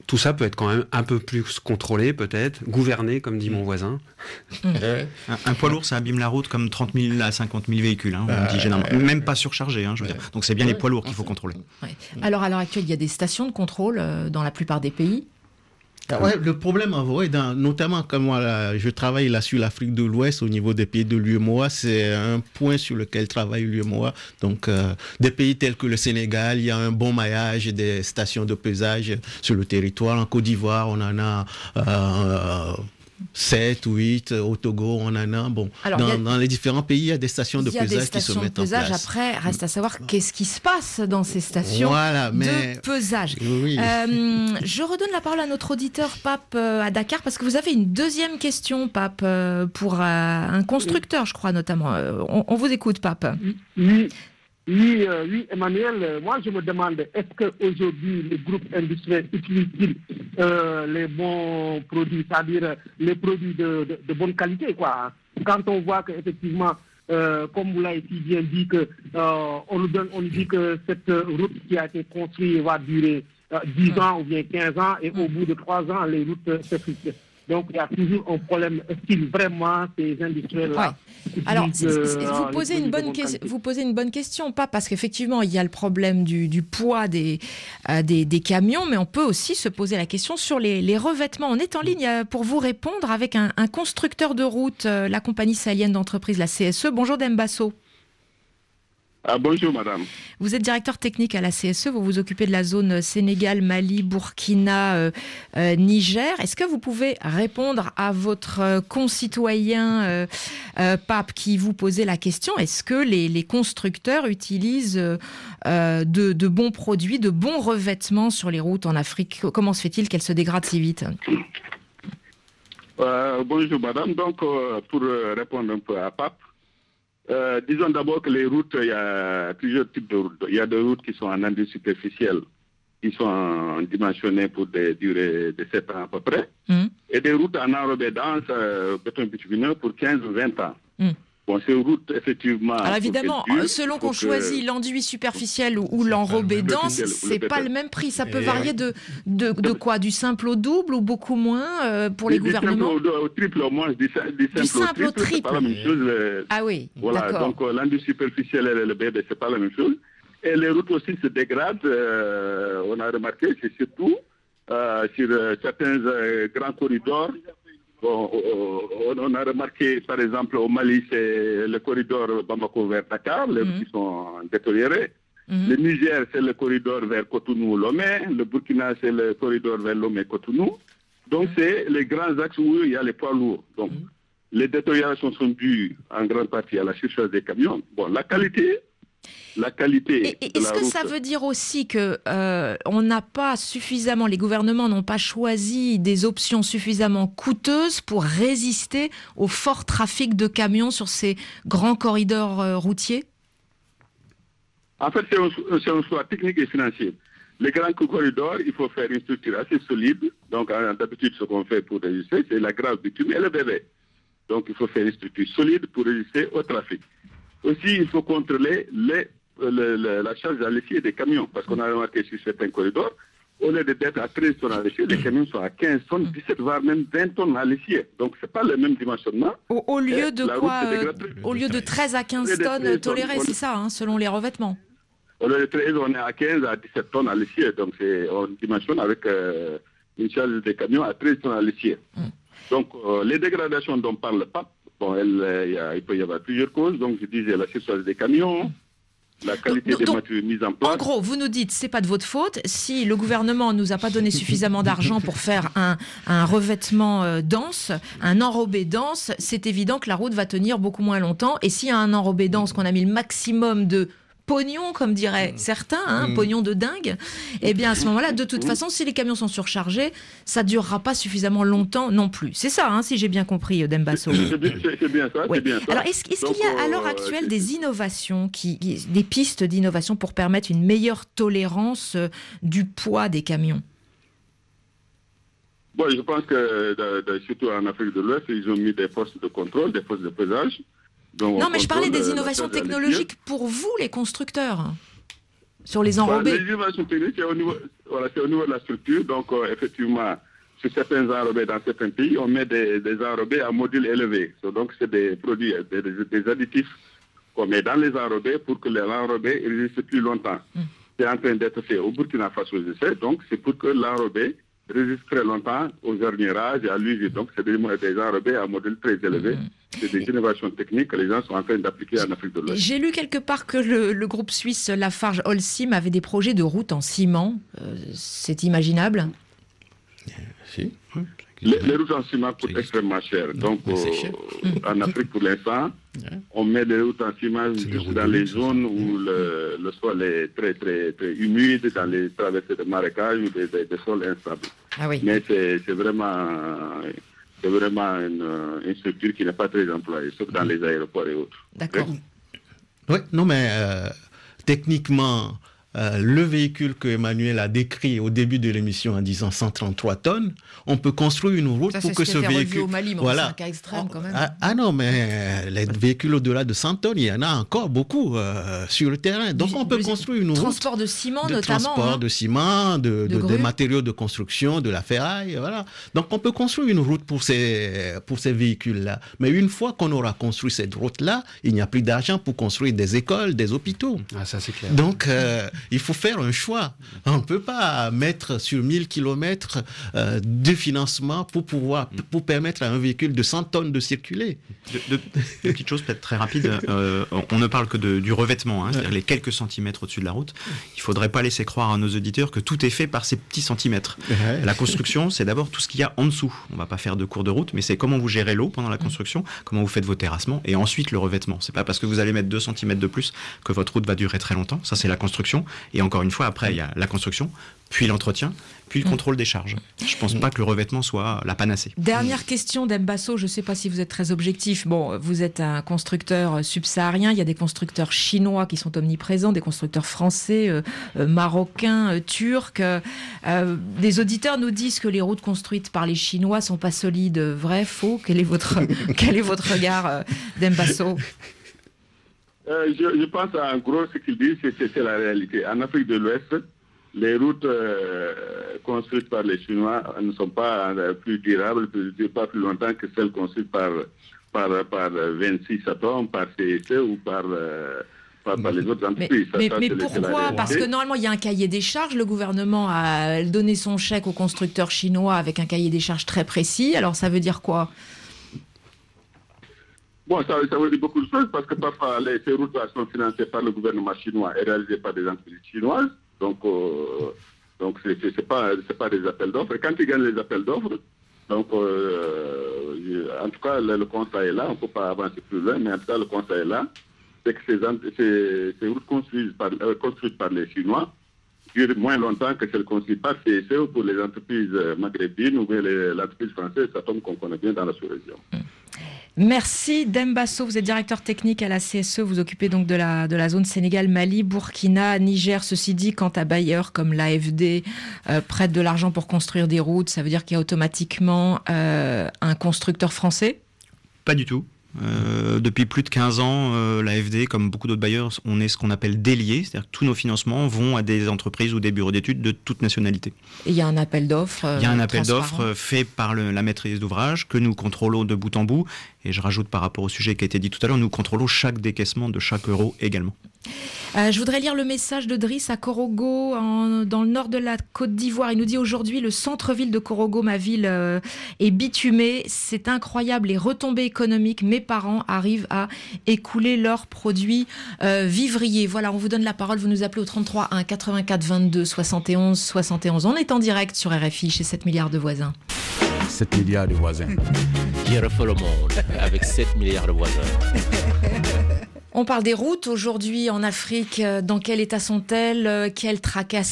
tout ça peut être quand même un peu plus contrôlé, peut-être, gouverné, comme dit mon voisin. Mmh. un, un poids lourd, ça abîme la route comme trente mille à cinquante mille véhicules, hein, on dit généralement. Même pas surchargés, hein, je veux dire. Donc c'est bien les poids lourds qu'il faut contrôler. Ouais. Alors à l'heure actuelle, il y a des stations de contrôle euh, dans la plupart des pays. Ouais, le problème, en vrai, dans, notamment comme moi, là, je travaille là sur l'Afrique de l'Ouest au niveau des pays de l'U E M O A, c'est un point sur lequel travaille l'U E M O A. Donc, euh, des pays tels que le Sénégal, il y a un bon maillage des stations de pesage sur le territoire. En Côte d'Ivoire, on en a euh, sept ou huit. Au Togo, on en a. Bon, Alors, dans, y a, dans les différents pays, il y a des stations de pesage qui se mettent en place. Après, reste à savoir qu'est-ce qui se passe dans ces stations voilà, mais... de pesage. Oui. Euh, je redonne la parole à notre auditeur Pape euh, à Dakar parce que vous avez une deuxième question, Pape, euh, pour euh, un constructeur, je crois notamment. Euh, on, on vous écoute, Pape. Oui. Oui, euh, oui, Emmanuel, euh, moi je me demande, est-ce qu'aujourd'hui les groupes industriels utilisent euh, les bons produits, c'est-à-dire les produits de, de, de bonne qualité, quoi. Quand on voit qu'effectivement, euh, comme vous l'avez si bien dit, que, euh, on, nous donne, on nous dit que cette route qui a été construite va durer euh, dix ans ou bien quinze ans, et au bout de trois ans, les routes s'effritent. Donc, il y a toujours un problème. Est-ce qu'il vraiment ces industriels-là... Ouais. Alors, c'est, c'est, vous, posez une bonne que... vous posez une bonne question, pas parce qu'effectivement, il y a le problème du, du poids des, euh, des, des camions, mais on peut aussi se poser la question sur les, les revêtements. On est en ligne pour vous répondre avec un, un constructeur de route, euh, la compagnie sahélienne d'entreprise, la C S E. Bonjour Dembasso. Ah, bonjour madame. Vous êtes directeur technique à la C S E, vous vous occupez de la zone Sénégal, Mali, Burkina, euh, euh, Niger. Est-ce que vous pouvez répondre à votre euh, concitoyen euh, euh, Pape qui vous posait la question? Est-ce que les, les constructeurs utilisent euh, de, de bons produits, de bons revêtements sur les routes en Afrique? Comment se fait-il qu'elles se dégradent si vite? euh, Bonjour madame. Donc euh, pour répondre un peu à Pape, Euh, disons d'abord que les routes, il y a plusieurs types de routes. Il y a des routes qui sont en enduit superficiel, qui sont dimensionnées pour des durées de sept ans à peu près, mmh. et des routes en enrobé dense, euh, béton bitumineux pour quinze ou vingt ans. Mmh. Bon, ces routes, effectivement... Alors évidemment, dure, selon qu'on que... choisit l'enduit superficiel ou, ou l'enrobé dense, c'est pas le même prix. Ça peut et varier de, de, de quoi? Du simple au double ou beaucoup moins euh, pour les du gouvernements? Du simple au, au triple au moins, du, du simple, du simple au triple. C'est pas la même chose. Le... Ah oui, voilà, d'accord. Donc euh, l'enduit superficiel et le bébé, c'est pas la même chose. Et les routes aussi se dégradent. Euh, on a remarqué, c'est surtout euh, sur euh, certains euh, grands corridors. Bon, on a remarqué, par exemple, au Mali, c'est le corridor Bamako vers Dakar, les routes mmh. qui sont détériorées. Mmh. Le Niger, c'est le corridor vers Cotonou-Lomé. Le Burkina, c'est le corridor vers Lomé-Cotonou. Donc, mmh. c'est les grands axes où il y a les poids lourds. Donc, mmh. les détériorations sont dues en grande partie à la surcharge des camions. Bon, la qualité... La qualité. Et, et est-ce que route... ça veut dire aussi que euh, on n'a pas suffisamment, les gouvernements n'ont pas choisi des options suffisamment coûteuses pour résister au fort trafic de camions sur ces grands corridors euh, routiers? En fait, c'est un, c'est un choix technique et financier. Les grands corridors, il faut faire une structure assez solide. Donc, d'habitude, ce qu'on fait pour résister, c'est la grave bitume et le bébé. Donc, il faut faire une structure solide pour résister au trafic. Aussi, il faut contrôler les, le, le, la charge à l'essieu des camions, parce qu'on a remarqué sur certains corridors, au lieu d'être à treize tonnes à l'essieu, les camions sont à quinze tonnes, dix-sept, voire même vingt tonnes à l'essieu. Donc, ce n'est pas le même dimensionnement. Au, au lieu de quoi euh, Au lieu de treize à quinze tonnes tolérées, c'est ça, hein, selon les revêtements? Au lieu de treize, on est à quinze à dix-sept tonnes à l'essieu. Donc, c'est, on dimensionne avec euh, une charge des camions à treize tonnes à l'essieu. Mm. Donc, euh, les dégradations dont parle le pape, bon, elle, euh, y a, il peut y avoir plusieurs causes. Donc, je disais la surcharge des camions, la qualité donc, des donc, matériaux mis en place. En gros, vous nous dites, c'est pas de votre faute. Si le gouvernement nous a pas donné suffisamment d'argent pour faire un, un revêtement euh, dense, un enrobé dense, c'est évident que la route va tenir beaucoup moins longtemps. Et s'il y a un enrobé dense, qu'on a mis le maximum de pognon, comme diraient certains, hein, mmh. pognon de dingue, eh bien à ce moment-là, de toute façon, si les camions sont surchargés, ça ne durera pas suffisamment longtemps non plus. C'est ça, hein, si j'ai bien compris, Dembasso. C'est bien, c'est bien ça. Oui. C'est bien ça. Alors, est-ce, est-ce Donc, qu'il y a à l'heure actuelle euh, des innovations, qui, des pistes d'innovation pour permettre une meilleure tolérance du poids des camions? Bon, je pense que, de, de, surtout en Afrique de l'Ouest, ils ont mis des postes de contrôle, des postes de pesage. Donc, non, mais je parlais des innovations technologiques pour vous, les constructeurs. sur les enrobés. Les innovations techniques, c'est au niveau, voilà, c'est au niveau de la structure. Donc, euh, effectivement, sur certains enrobés dans certains pays, on met des, des enrobés à module élevé. So, donc, c'est des produits, des, des additifs qu'on met dans les enrobés pour que l'enrobé résiste plus longtemps. Mm. C'est en train d'être fait au Burkina Faso, je sais. Donc, c'est pour que l'enrobé résiste très longtemps aux armirages et à l'usine. Donc, c'est des, des enrobés à modèle très élevé. Mmh. C'est des innovations techniques que les gens sont en train d'appliquer en Afrique de l'Ouest. J'ai lu quelque part que le, le groupe suisse Lafarge Holcim avait des projets de route en ciment. Euh, c'est imaginable ? Si. Oui. Les, les routes en ciment coûtent extrêmement cher. Donc, euh, en Afrique, pour l'instant, on met les routes en ciment juste dans les zones où le, le sol est très, très, très humide, dans les traversées de marécages ou des, des, des sols instables. Ah oui. Mais c'est, c'est vraiment, c'est vraiment une, une structure qui n'est pas très employée, sauf dans les aéroports et autres. D'accord. Oui, non, mais euh, techniquement, euh, le véhicule que Emmanuel a décrit au début de l'émission en disant cent trente-trois tonnes, on peut construire une route ça, pour ce que ce véhicule... Au Mali, mais voilà. C'est un cas extrême quand même. Ah, ah non, mais les véhicules au-delà de cent tonnes, il y en a encore beaucoup euh, sur le terrain. Donc du, on peut du, construire une route... Transport de ciment de notamment. Transport hein. de ciment, de, de, de, de matériaux de construction, de la ferraille, voilà. Donc on peut construire une route pour ces, pour ces véhicules-là. Mais une fois qu'on aura construit cette route-là, il n'y a plus d'argent pour construire des écoles, des hôpitaux. Ah, ça c'est clair. Donc euh, il faut faire un choix. On ne peut pas mettre sur mille kilomètres euh, de financement pour pouvoir, pour permettre à un véhicule de cent tonnes de circuler. De, de, de petites choses peut-être très rapides. Euh, on ne parle que de, du revêtement, hein, c'est-à-dire les quelques centimètres au-dessus de la route. Il ne faudrait pas laisser croire à nos auditeurs que tout est fait par ces petits centimètres. Ouais. La construction, c'est d'abord tout ce qu'il y a en dessous. On ne va pas faire de cours de route, mais c'est comment vous gérez l'eau pendant la construction, comment vous faites vos terrassements, et ensuite le revêtement. C'est pas parce que vous allez mettre deux centimètres de plus que votre route va durer très longtemps. Ça, c'est la construction. Et encore une fois, après, il y a la construction, puis l'entretien, puis le contrôle des charges. Je ne pense pas que le revêtement soit la panacée. Dernière question d'Mbasso, je ne sais pas si vous êtes très objectif. Bon, vous êtes un constructeur subsaharien, il y a des constructeurs chinois qui sont omniprésents, des constructeurs français, euh, euh, marocains, euh, turcs. Euh, des auditeurs nous disent que les routes construites par les Chinois ne sont pas solides. Vrai, faux ? Quel est votre, quel est votre regard euh, d'Mbasso ? euh, je, je pense en gros ce qu'il dit, c'est, c'est, c'est la réalité. En Afrique de l'Ouest, les routes euh, construites par les Chinois ne sont pas euh, plus durables, ne durent pas plus longtemps que celles construites par, par, par vingt-six atomes, par C S E ou par, euh, par, par les autres entreprises. Mais, ça, mais, ça, mais pourquoi ? Parce que normalement, il y a un cahier des charges. Le gouvernement a donné son chèque aux constructeurs chinois avec un cahier des charges très précis. Alors, ça veut dire quoi ? Bon, ça, ça veut dire beaucoup de choses parce que parfois, les, ces routes sont financées par le gouvernement chinois et réalisées par des entreprises chinoises. Donc, euh, donc c'est, c'est, c'est pas, c'est pas des appels d'offres. Et quand ils gagnent les appels d'offres, donc, euh, en tout cas, le, le constat est là. On ne peut pas avancer plus loin, mais en tout cas, le constat est là. C'est que ces, ces, ces routes construites par, euh, construites par les Chinois durent moins longtemps que celles construites par C S E ou pour les entreprises maghrébines ou bien les, l'entreprise française, ça tombe qu'on connaît bien dans la sous-région. Merci Dembasso, vous êtes directeur technique à la C S E, vous occupez donc de la, de la zone Sénégal, Mali, Burkina, Niger. Ceci dit, quand un bailleur comme l'A F D euh, prête de l'argent pour construire des routes, ça veut dire qu'il y a automatiquement euh, un constructeur français ? Pas du tout. Euh, depuis plus de quinze ans, euh, l'A F D, comme beaucoup d'autres bailleurs, on est ce qu'on appelle délié, c'est-à-dire que tous nos financements vont à des entreprises ou des bureaux d'études de toute nationalité. Et il y a un appel d'offres euh, Il y a un appel d'offres fait par le, la maîtrise d'ouvrage que nous contrôlons de bout en bout. Et je rajoute par rapport au sujet qui a été dit tout à l'heure, nous contrôlons chaque décaissement de chaque euro également. Euh, je voudrais lire le message de Driss à Korogo, en, dans le nord de la Côte d'Ivoire. Il nous dit aujourd'hui, le centre-ville de Korogo, ma ville, euh, est bitumé. C'est incroyable, les retombées économiques. Mes parents arrivent à écouler leurs produits euh, vivriers. Voilà, on vous donne la parole. Vous nous appelez au trente-trois un quatre-vingt-quatre vingt-deux soixante et onze soixante et onze. On est en direct sur R F I chez sept milliards de voisins. sept milliards de voisins. Qui refait le monde avec sept milliards de voisins. On parle des routes aujourd'hui en Afrique. Dans quel état sont-elles ? Quelle tracasserie ?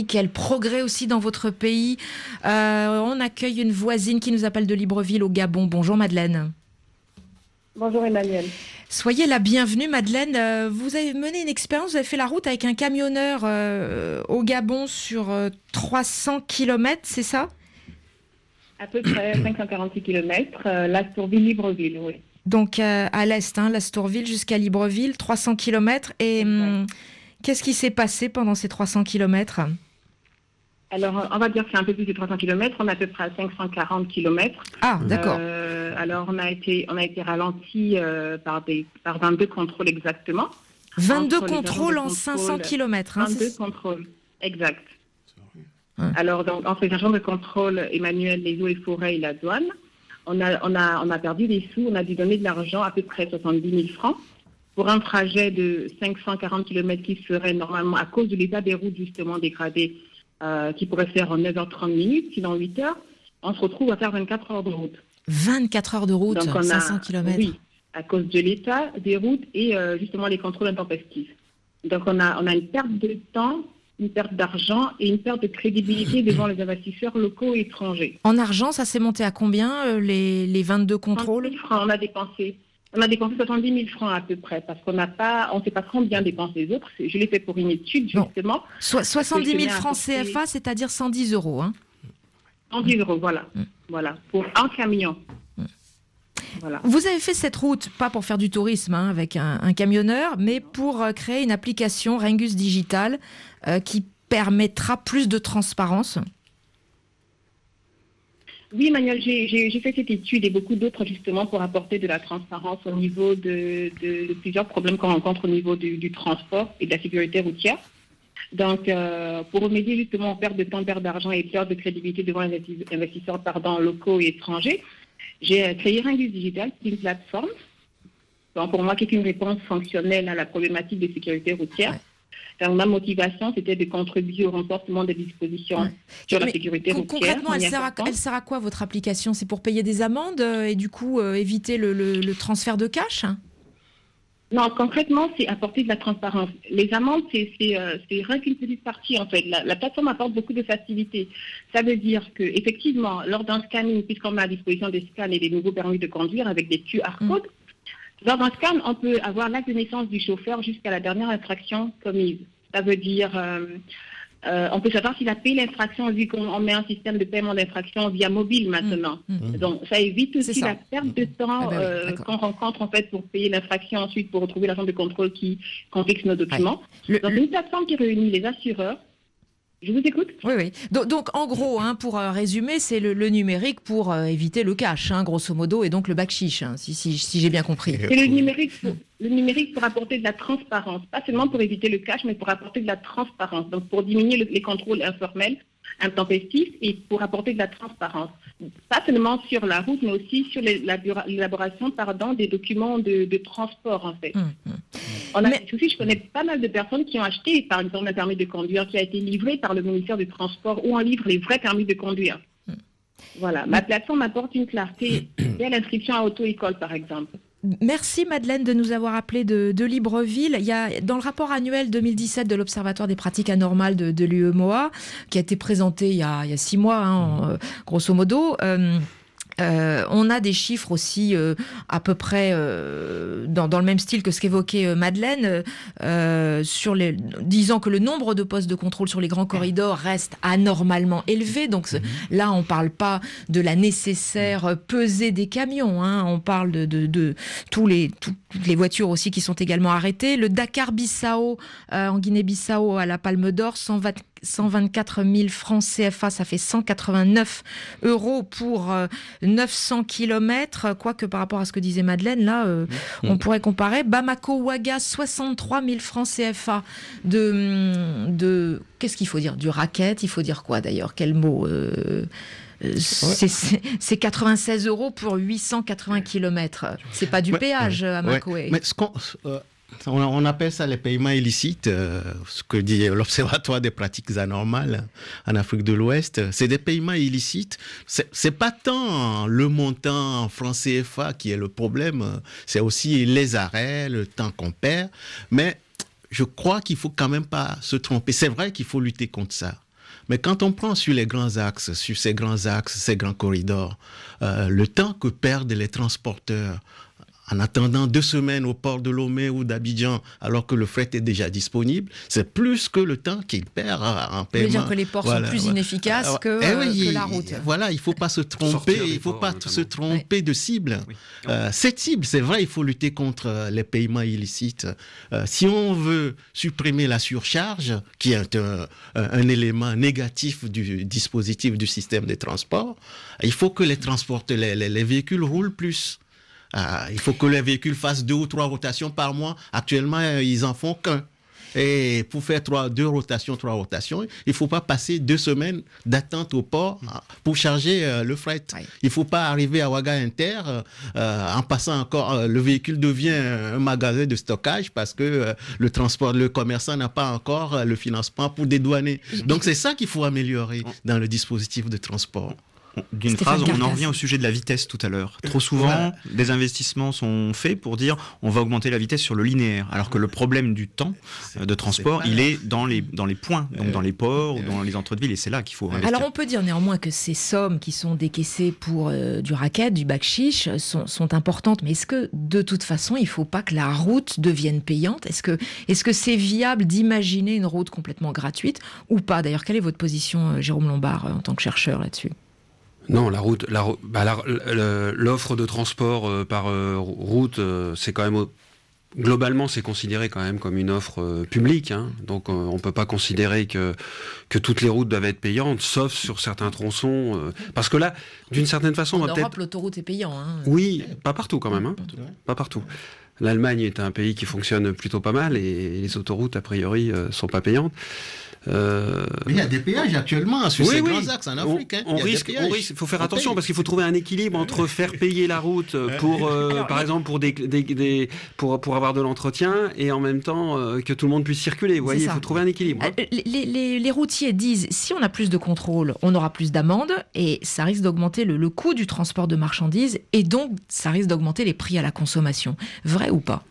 Quel progrès aussi dans votre pays ? euh, On accueille une voisine qui nous appelle de Libreville au Gabon. Bonjour Madeleine. Bonjour Emmanuel. Soyez la bienvenue Madeleine. Vous avez mené une expérience, vous avez fait la route avec un camionneur euh, au Gabon sur euh, trois cents kilomètres, c'est ça ? À peu près cinq cent quarante-six kilomètres, euh, Lastourville-Libreville, oui. Donc euh, à l'est, hein, Lastourville jusqu'à Libreville, trois cents kilomètres. Et hum, Qu'est-ce qui s'est passé pendant ces trois cents kilomètres ? Alors, on va dire que c'est un peu plus de trois cents kilomètres. On est à peu près à cinq cent quarante kilomètres. Ah, d'accord. Euh, alors, on a été, on a été ralenti euh, par, des, par vingt-deux contrôles exactement. vingt-deux contrôles en cinq cents kilomètres. Hein, vingt-deux c'est... contrôles, exact. Ouais. Alors, donc, entre les agents de contrôle, Emmanuel, les eaux et forêts et la douane, on a, on, a, on a perdu des sous. On a dû donner de l'argent, à peu près soixante-dix mille francs, pour un trajet de cinq cent quarante kilomètres qui serait normalement, à cause de l'état des routes justement dégradées, Euh, qui pourrait faire en neuf heures trente minutes, sinon huit heures, on se retrouve à faire vingt-quatre heures de route. vingt-quatre heures de route, Donc on cinq a, cents kilomètres. Oui, à cause de l'état des routes et euh, justement les contrôles intempestifs. Donc on a, on a une perte de temps, une perte d'argent et une perte de crédibilité devant les investisseurs locaux et étrangers. En argent, ça s'est monté à combien, euh, les, les vingt-deux contrôles ? soixante mille francs, on a dépensé. On a dépensé soixante-dix mille francs à peu près, parce qu'on n'a pas, on ne sait pas combien dépensent les autres. Je l'ai fait pour une étude, justement. So- soixante-dix mille francs C F A, c'est-à-dire cent dix euros. Hein. cent dix euros, voilà. Mm. Voilà, pour un camion. Mm. Voilà. Vous avez fait cette route, pas pour faire du tourisme hein, avec un, un camionneur, mais pour euh, créer une application Rengus Digital euh, qui permettra plus de transparence. Oui, Emmanuel, j'ai, j'ai, j'ai fait cette étude et beaucoup d'autres justement pour apporter de la transparence au niveau de, de, de plusieurs problèmes qu'on rencontre au niveau du, du transport et de la sécurité routière. Donc, euh, pour remédier justement aux pertes de temps, pertes d'argent et pertes de crédibilité devant les investisseurs pardon, locaux et étrangers, j'ai créé Rengus Digital, qui est une plateforme, donc pour moi qui est une réponse fonctionnelle à la problématique de sécurité routière. Ouais. Donc, ma motivation, c'était de contribuer au renforcement des dispositions ouais. sur Mais la sécurité con- routière. Concrètement, elle sert, à, elle sert à quoi votre application ? C'est pour payer des amendes euh, et du coup euh, éviter le, le, le transfert de cash ? Non, concrètement, c'est apporter de la transparence. Les amendes, c'est, c'est, euh, c'est rien qu'une petite partie, en fait. La, la plateforme apporte beaucoup de facilité. Ça veut dire que, effectivement, lors d'un scanning, puisqu'on met à disposition des scans et des nouveaux permis de conduire avec des Q R codes, mmh. lors d'un scan, on peut avoir l'acte de naissance du chauffeur jusqu'à la dernière infraction commise. Ça veut dire, euh, euh, on peut savoir s'il a payé l'infraction vu qu'on met un système de paiement d'infraction via mobile maintenant. Mmh. Donc, ça évite aussi ça. la perte de temps eh ben, euh, qu'on rencontre en fait pour payer l'infraction ensuite pour retrouver l'agent de contrôle qui confisque nos documents. Ouais. Le, Donc, le... une plateforme qui réunit les assureurs. Je vous écoute. Oui, oui. Donc, donc en gros, hein, pour euh, résumer, c'est le, le numérique pour euh, éviter le cash, hein, grosso modo, et donc le backchiche, hein, si, si, si j'ai bien compris. C'est le numérique, pour, le numérique pour apporter de la transparence, pas seulement pour éviter le cash, mais pour apporter de la transparence, donc pour diminuer le, les contrôles informels, intempestifs, et pour apporter de la transparence. Pas seulement sur la route, mais aussi sur l'élaboration pardon, des documents de, de transport, en fait. Mmh, mmh. On a mais... des soucis, je connais pas mal de personnes qui ont acheté, par exemple, un permis de conduire qui a été livré par le ministère du Transport, où on livre les vrais permis de conduire. Mmh. Voilà. Ma plateforme apporte une clarté dès l'inscription à auto-école, par exemple. Merci Madeleine de nous avoir appelé de, de Libreville. Il y a dans le rapport annuel deux mille dix-sept de l'Observatoire des pratiques anormales de, de l'U E M O A, qui a été présenté il y a, il y a six mois, hein, euh, grosso modo. Euh, Euh, on a des chiffres aussi euh, à peu près euh, dans, dans le même style que ce qu'évoquait euh, Madeleine, euh, sur les, disant que le nombre de postes de contrôle sur les grands corridors reste anormalement élevé. Donc mmh. là, on ne parle pas de la nécessaire pesée des camions, hein, on parle de, de, de tous les, tout, toutes les voitures aussi qui sont également arrêtées. Le Dakar-Bissau, euh, en Guinée-Bissau, à la Palme d'Or, cent vingt cent vingt-quatre mille francs C F A, ça fait cent quatre-vingt-neuf euros pour euh, neuf cents kilomètres, quoique par rapport à ce que disait Madeleine, là, euh, mmh. on pourrait comparer. Bamako-Ouaga, soixante-trois mille francs C F A de, de... Qu'est-ce qu'il faut dire ? Du racket, il faut dire quoi d'ailleurs ? Quel mot euh... C'est, c'est, c'est quatre-vingt-seize euros pour huit cent quatre-vingts kilomètres. C'est pas du ouais, péage ouais, à Makoé. Ouais. Mais ce qu'on... Euh... On appelle ça les paiements illicites, euh, ce que dit l'Observatoire des pratiques anormales en Afrique de l'Ouest. C'est des paiements illicites. C'est, c'est pas tant le montant en francs C F A qui est le problème, c'est aussi les arrêts, le temps qu'on perd. Mais je crois qu'il faut quand même pas se tromper. C'est vrai qu'il faut lutter contre ça. Mais quand on prend sur les grands axes, sur ces grands axes, ces grands corridors, euh, le temps que perdent les transporteurs en attendant deux semaines au port de Lomé ou d'Abidjan, alors que le fret est déjà disponible, c'est plus que le temps qu'il perd en paiement. Ça veut dire que les ports voilà, sont plus voilà. inefficaces ah, que, eh oui, que la route. Voilà, il ne faut pas se tromper, il faut ports, pas notamment. se tromper ouais. de cible. Oui. Euh, cette cible, c'est vrai, il faut lutter contre les paiements illicites. Euh, si on veut supprimer la surcharge, qui est un, un élément négatif du dispositif du système des transports, il faut que les transporteurs, les, les, les véhicules roulent plus. Euh, il faut que les véhicules fassent deux ou trois rotations par mois. Actuellement, ils en font qu'un. Et pour faire trois, deux rotations, trois rotations, il ne faut pas passer deux semaines d'attente au port pour charger euh, le fret. Oui. Il ne faut pas arriver à Ouaga Inter euh, en passant encore. Euh, le véhicule devient un magasin de stockage parce que euh, le transport, le commerçant n'a pas encore euh, le financement pour dédouaner. Donc c'est ça qu'il faut améliorer dans le dispositif de transport. D'une Stéphane phrase, on en revient au sujet de la vitesse tout à l'heure. Trop souvent, voilà. des investissements sont faits pour dire on va augmenter la vitesse sur le linéaire, alors que le problème du temps de transport, il est dans les, dans les points, donc dans les ports, dans les entrées de ville, et c'est là qu'il faut investir. Alors on peut dire néanmoins que ces sommes qui sont décaissées pour euh, du racket, du bac-chiche, sont, sont importantes, mais est-ce que de toute façon, il ne faut pas que la route devienne payante ? Est-ce que, est-ce que c'est viable d'imaginer une route complètement gratuite ou pas ? D'ailleurs, quelle est votre position, Jérôme Lombard, en tant que chercheur là-dessus ? Non, la route, la, bah la, la, l'offre de transport euh, par euh, route, euh, c'est quand même globalement, c'est considéré quand même comme une offre euh, publique. Hein. Donc, euh, on ne peut pas considérer que que toutes les routes doivent être payantes, sauf sur certains tronçons. Euh, parce que là, d'une certaine façon, en on va Europe, peut-être. l'autoroute est payante. Hein. Oui, pas partout quand même. Hein. Pas partout. L'Allemagne est un pays qui fonctionne plutôt pas mal et les autoroutes, a priori, euh, sont pas payantes. Euh... Mais il y a des péages actuellement sur oui, ces oui. grands axes en Afrique. On, hein. on risque, on risque. Il faut faire on attention paye. Parce qu'il faut trouver un équilibre entre faire payer la route pour, euh, Alors, par oui. exemple, pour des, des, des pour pour avoir de l'entretien et en même temps euh, que tout le monde puisse circuler. Vous voyez, il faut trouver un équilibre. Hein. Les, les, les routiers disent si on a plus de contrôle, on aura plus d'amendes et ça risque d'augmenter le, le coût du transport de marchandises et donc ça risque d'augmenter les prix à la consommation. Vrai ou pas,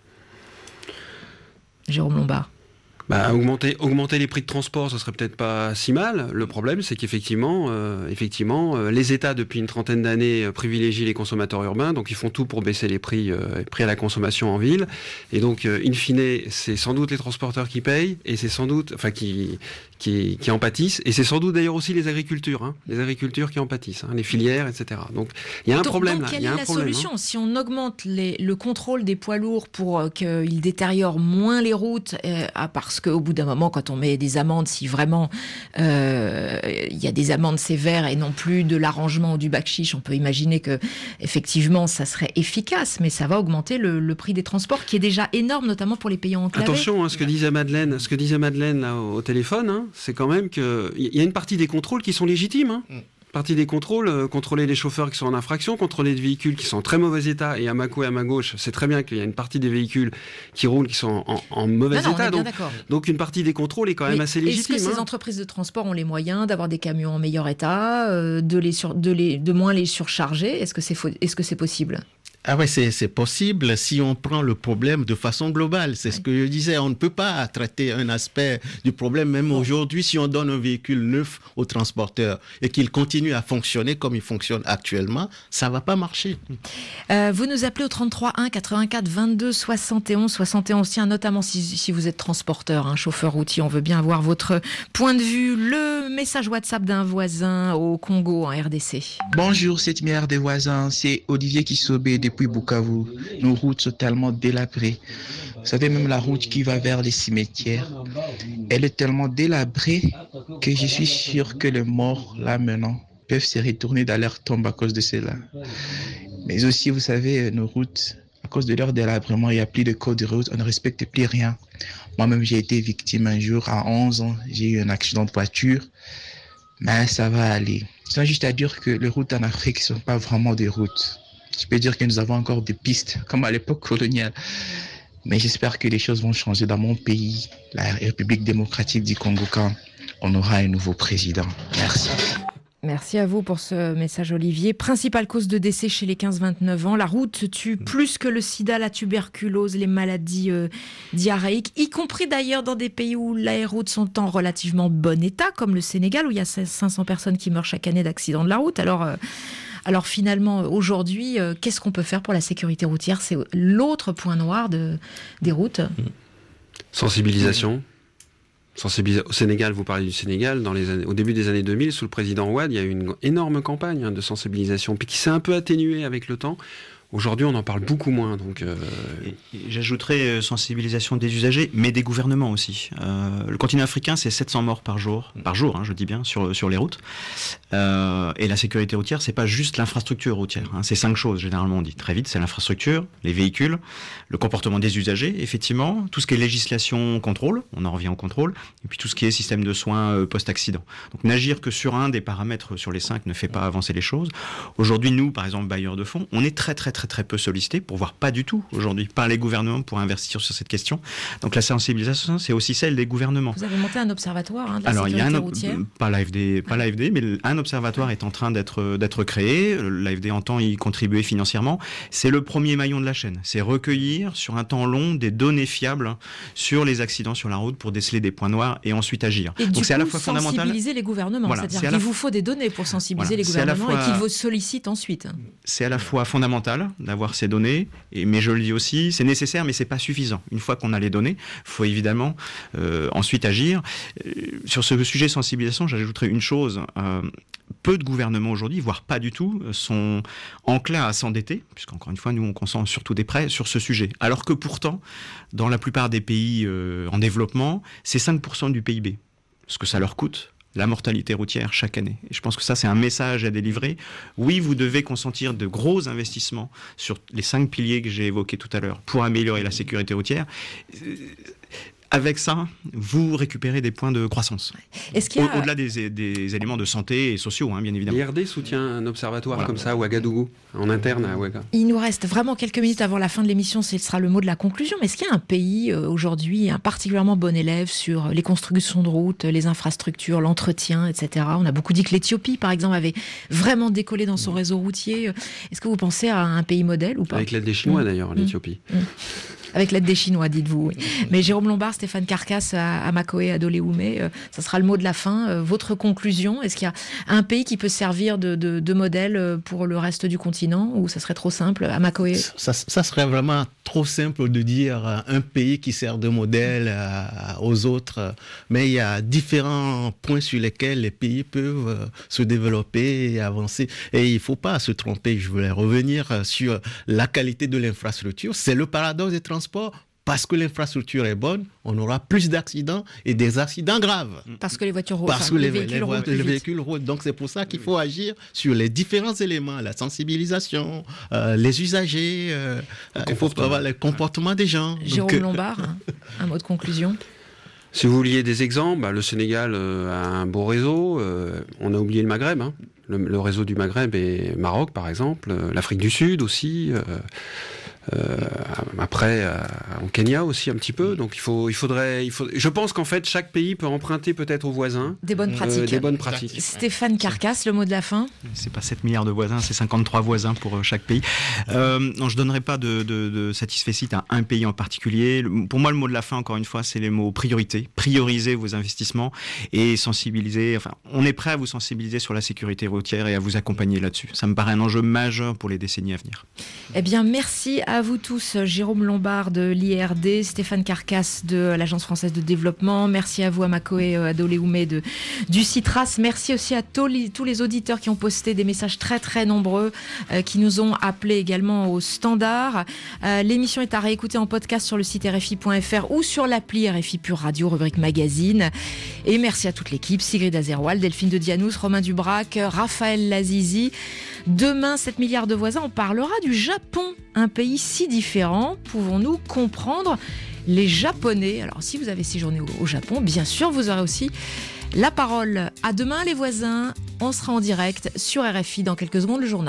Jérôme Lombard? Bah, augmenter, augmenter les prix de transport, ce serait peut-être pas si mal. Le problème, c'est qu'effectivement, euh, effectivement, euh, les États, depuis une trentaine d'années, euh, privilégient les consommateurs urbains, donc ils font tout pour baisser les prix, euh, les prix à la consommation en ville. Et donc, euh, in fine, c'est sans doute les transporteurs qui payent, et c'est sans doute, enfin, qui, qui, qui en pâtissent, et c'est sans doute d'ailleurs aussi les agricultures, hein, les agricultures qui en pâtissent, hein, les filières, et cetera. Donc, il y a un donc, problème donc, là. Quelle y a est un la problème, solution hein. Si on augmente les, le contrôle des poids lourds pour euh, qu'ils détériorent moins les routes, euh, parce qu'au bout d'un moment, quand on met des amendes, si vraiment il euh, y a des amendes sévères et non plus de l'arrangement ou du bac-chiche, on peut imaginer que effectivement ça serait efficace, mais ça va augmenter le, le prix des transports qui est déjà énorme, notamment pour les pays enclavés. Attention, hein, ce que disait Madeleine, ce que disait Madeleine là, au, au téléphone, hein, c'est quand même que il y a une partie des contrôles qui sont légitimes. Hein. Mm. Partie des contrôles, euh, contrôler les chauffeurs qui sont en infraction, contrôler des véhicules qui sont en très mauvais état, et à ma gauche et à ma gauche, c'est très bien qu'il y a une partie des véhicules qui roulent qui sont en, en mauvais non, non, état. Donc, donc une partie des contrôles est quand même Mais assez légitime. Est-ce que hein. ces entreprises de transport ont les moyens d'avoir des camions en meilleur état, euh, de, les sur, de, les, de moins les surcharger ? Est-ce que c'est, est-ce que c'est possible ? Ah ouais, c'est, c'est possible si on prend le problème de façon globale. C'est oui. ce que je disais. On ne peut pas traiter un aspect du problème. Même bon. Aujourd'hui, si on donne un véhicule neuf au transporteur et qu'il continue à fonctionner comme il fonctionne actuellement, ça ne va pas marcher. Euh, vous nous appelez au trente-trois un quatre-vingt-quatre vingt-deux soixante et onze soixante et onze. Tiens, notamment si, si vous êtes transporteur, hein, chauffeur routier, on veut bien avoir votre point de vue. Le message WhatsApp d'un voisin au Congo, en R D C. Bonjour, sept milliards de voisins. C'est Olivier Kissobé depuis Depuis Bukavu, nos routes sont tellement délabrées. Vous savez, même la route qui va vers les cimetières, elle est tellement délabrée que je suis sûr que les morts, là maintenant, peuvent se retourner dans leur tombe à cause de cela. Mais aussi, vous savez, nos routes, à cause de leur délabrement, il n'y a plus de code de route, on ne respecte plus rien. Moi-même, j'ai été victime un jour, à onze ans, j'ai eu un accident de voiture, mais ça va aller. C'est juste à dire que les routes en Afrique ne sont pas vraiment des routes. Je peux dire que nous avons encore des pistes, comme à l'époque coloniale. Mais j'espère que les choses vont changer dans mon pays, la République démocratique du Congo, quand on aura un nouveau président. Merci. Merci à vous pour ce message, Olivier. Principale cause de décès chez les quinze vingt-neuf ans, la route tue plus que le sida, la tuberculose, les maladies euh, diarrhéiques, y compris d'ailleurs dans des pays où les routes sont en relativement bon état, comme le Sénégal, où il y a cinq cents personnes qui meurent chaque année d'accidents de la route. Alors... Euh, Alors finalement, aujourd'hui, euh, qu'est-ce qu'on peut faire pour la sécurité routière ? C'est l'autre point noir de, des routes. Sensibilisation. Sensibilis- Au Sénégal, vous parlez du Sénégal, dans les années, au début des années deux mille, sous le président Wade, il y a eu une énorme campagne hein, de sensibilisation, puis qui s'est un peu atténuée avec le temps. Aujourd'hui, on en parle beaucoup moins. Donc, euh... et, et j'ajouterais sensibilisation des usagers, mais des gouvernements aussi. Euh, le continent africain, c'est sept cents morts par jour, par jour, hein, je dis bien, sur, sur les routes. Euh, et la sécurité routière, c'est pas juste l'infrastructure routière. Hein, c'est cinq choses, généralement, on dit très vite. C'est l'infrastructure, les véhicules, le comportement des usagers, effectivement, tout ce qui est législation, contrôle, on en revient au contrôle, et puis tout ce qui est système de soins euh, post-accident. Donc, n'agir que sur un des paramètres sur les cinq ne fait pas avancer les choses. Aujourd'hui, nous, par exemple, bailleurs de fonds, on est très, très, très, très peu sollicités, pour voir pas du tout aujourd'hui, par les gouvernements pour investir sur cette question. Donc la sensibilisation, c'est aussi celle des gouvernements. Vous avez monté un observatoire hein, de la Alors, sécurité il y a un, routière. Pas l'A F D, pas l'A F D, mais un observatoire est en train d'être, d'être créé. L'A F D entend y contribuer financièrement. C'est le premier maillon de la chaîne. C'est recueillir sur un temps long des données fiables sur les accidents sur la route pour déceler des points noirs et ensuite agir. Et donc du c'est coup, à la fois fondamental. Sensibiliser les gouvernements, Voilà, c'est-à-dire c'est qu'il la... vous faut des données pour sensibiliser voilà, les gouvernements fois... et qu'ils vous sollicitent ensuite. C'est à la fois fondamental d'avoir ces données, et, mais je le dis aussi, c'est nécessaire, mais c'est pas suffisant. Une fois qu'on a les données, il faut évidemment euh, ensuite agir. Euh, sur ce sujet sensibilisation, j'ajouterais une chose. Euh, peu de gouvernements aujourd'hui, voire pas du tout, sont enclins à s'endetter, puisqu'encore une fois, nous, on concentre surtout des prêts sur ce sujet. Alors que pourtant, dans la plupart des pays euh, en développement, c'est cinq pour cent du P I B. Ce que ça leur coûte, la mortalité routière chaque année. Et je pense que ça, c'est un message à délivrer. Oui, vous devez consentir de gros investissements sur les cinq piliers que j'ai évoqués tout à l'heure pour améliorer la sécurité routière. Avec ça, vous récupérez des points de croissance. Est-ce qu'il y a... Au- Au-delà des, des éléments de santé et sociaux, hein, bien évidemment. L'I R D soutient un observatoire Voilà. comme ça à Ouagadougou, en interne à Ouaga. Il nous reste vraiment quelques minutes avant la fin de l'émission, ce sera le mot de la conclusion. Mais est-ce qu'il y a un pays euh, aujourd'hui, un particulièrement bon élève sur les constructions de routes, les infrastructures, l'entretien, et cetera. On a beaucoup dit que l'Éthiopie, par exemple, avait vraiment décollé dans son réseau routier. Est-ce que vous pensez à un pays modèle ou pas ? Avec l'aide des Chinois Mmh. d'ailleurs, l'Éthiopie. Mmh. Avec l'aide des Chinois, dites-vous. Oui. Mais Jérôme Lombard, Stéphane Carcasse, à, à Makoé, à Doléoumé, euh, ça sera le mot de la fin. Euh, votre conclusion, est-ce qu'il y a un pays qui peut servir de, de, de modèle pour le reste du continent ou ça serait trop simple à Makoé ? Ça, ça serait vraiment trop simple de dire euh, un pays qui sert de modèle euh, aux autres. Mais il y a différents points sur lesquels les pays peuvent euh, se développer et avancer. Et il ne faut pas se tromper. Je voulais revenir sur la qualité de l'infrastructure. C'est le paradoxe des transports. Parce que l'infrastructure est bonne, on aura plus d'accidents et des accidents graves. Parce que les voitures roulent. Parce enfin, que les, les véhicules les, roulent. les véhicules roulent. Donc c'est pour ça qu'il faut agir sur les différents éléments, la sensibilisation, euh, les usagers, euh, il faut avoir le comportement des gens. Jérôme Donc, Lombard, hein, un mot de conclusion. Si vous vouliez des exemples, bah, le Sénégal euh, a un beau réseau. Euh, on a oublié le Maghreb. Hein. Le, le réseau du Maghreb et Maroc, par exemple. Euh, L'Afrique du Sud aussi. Euh, Euh, après, euh, au Kenya aussi un petit peu. Donc il faut, il faudrait, il faut. Je pense qu'en fait, chaque pays peut emprunter peut-être aux voisins des bonnes pratiques. Euh, des bonnes pratiques. Stéphane Carcasse, le mot de la fin. C'est pas sept milliards de voisins, c'est cinquante-trois voisins pour chaque pays. Euh, non, je donnerai pas de, de, de satisfecit à un pays en particulier. Pour moi, le mot de la fin, encore une fois, c'est les mots priorité. Priorisez vos investissements et sensibiliser. Enfin, on est prêt à vous sensibiliser sur la sécurité routière et à vous accompagner là-dessus. Ça me paraît un enjeu majeur pour les décennies à venir. Eh bien, merci à vous tous. Jérôme Lombard de l'I R D, Stéphane Carcasse de l'Agence française de développement. Merci à vous, à Makoé Adoléoumé de du Citras. Merci aussi à tous les, tous les auditeurs qui ont posté des messages très très nombreux, euh, qui nous ont appelés également au standard. Euh, l'émission est à réécouter en podcast sur le site R F I point F R ou sur l'appli R F I Pure Radio, rubrique magazine. Et merci à toute l'équipe, Sigrid Azerwal, Delphine de Dianous, Romain Dubrac, Raphaël Lazizi. Demain, sept milliards de voisins, on parlera du Japon, un pays si différent. Pouvons-nous comprendre les Japonais ? Alors, si vous avez séjourné au, au Japon, bien sûr, vous aurez aussi la parole. À demain, les voisins. On sera en direct sur R F I dans quelques secondes, le journal.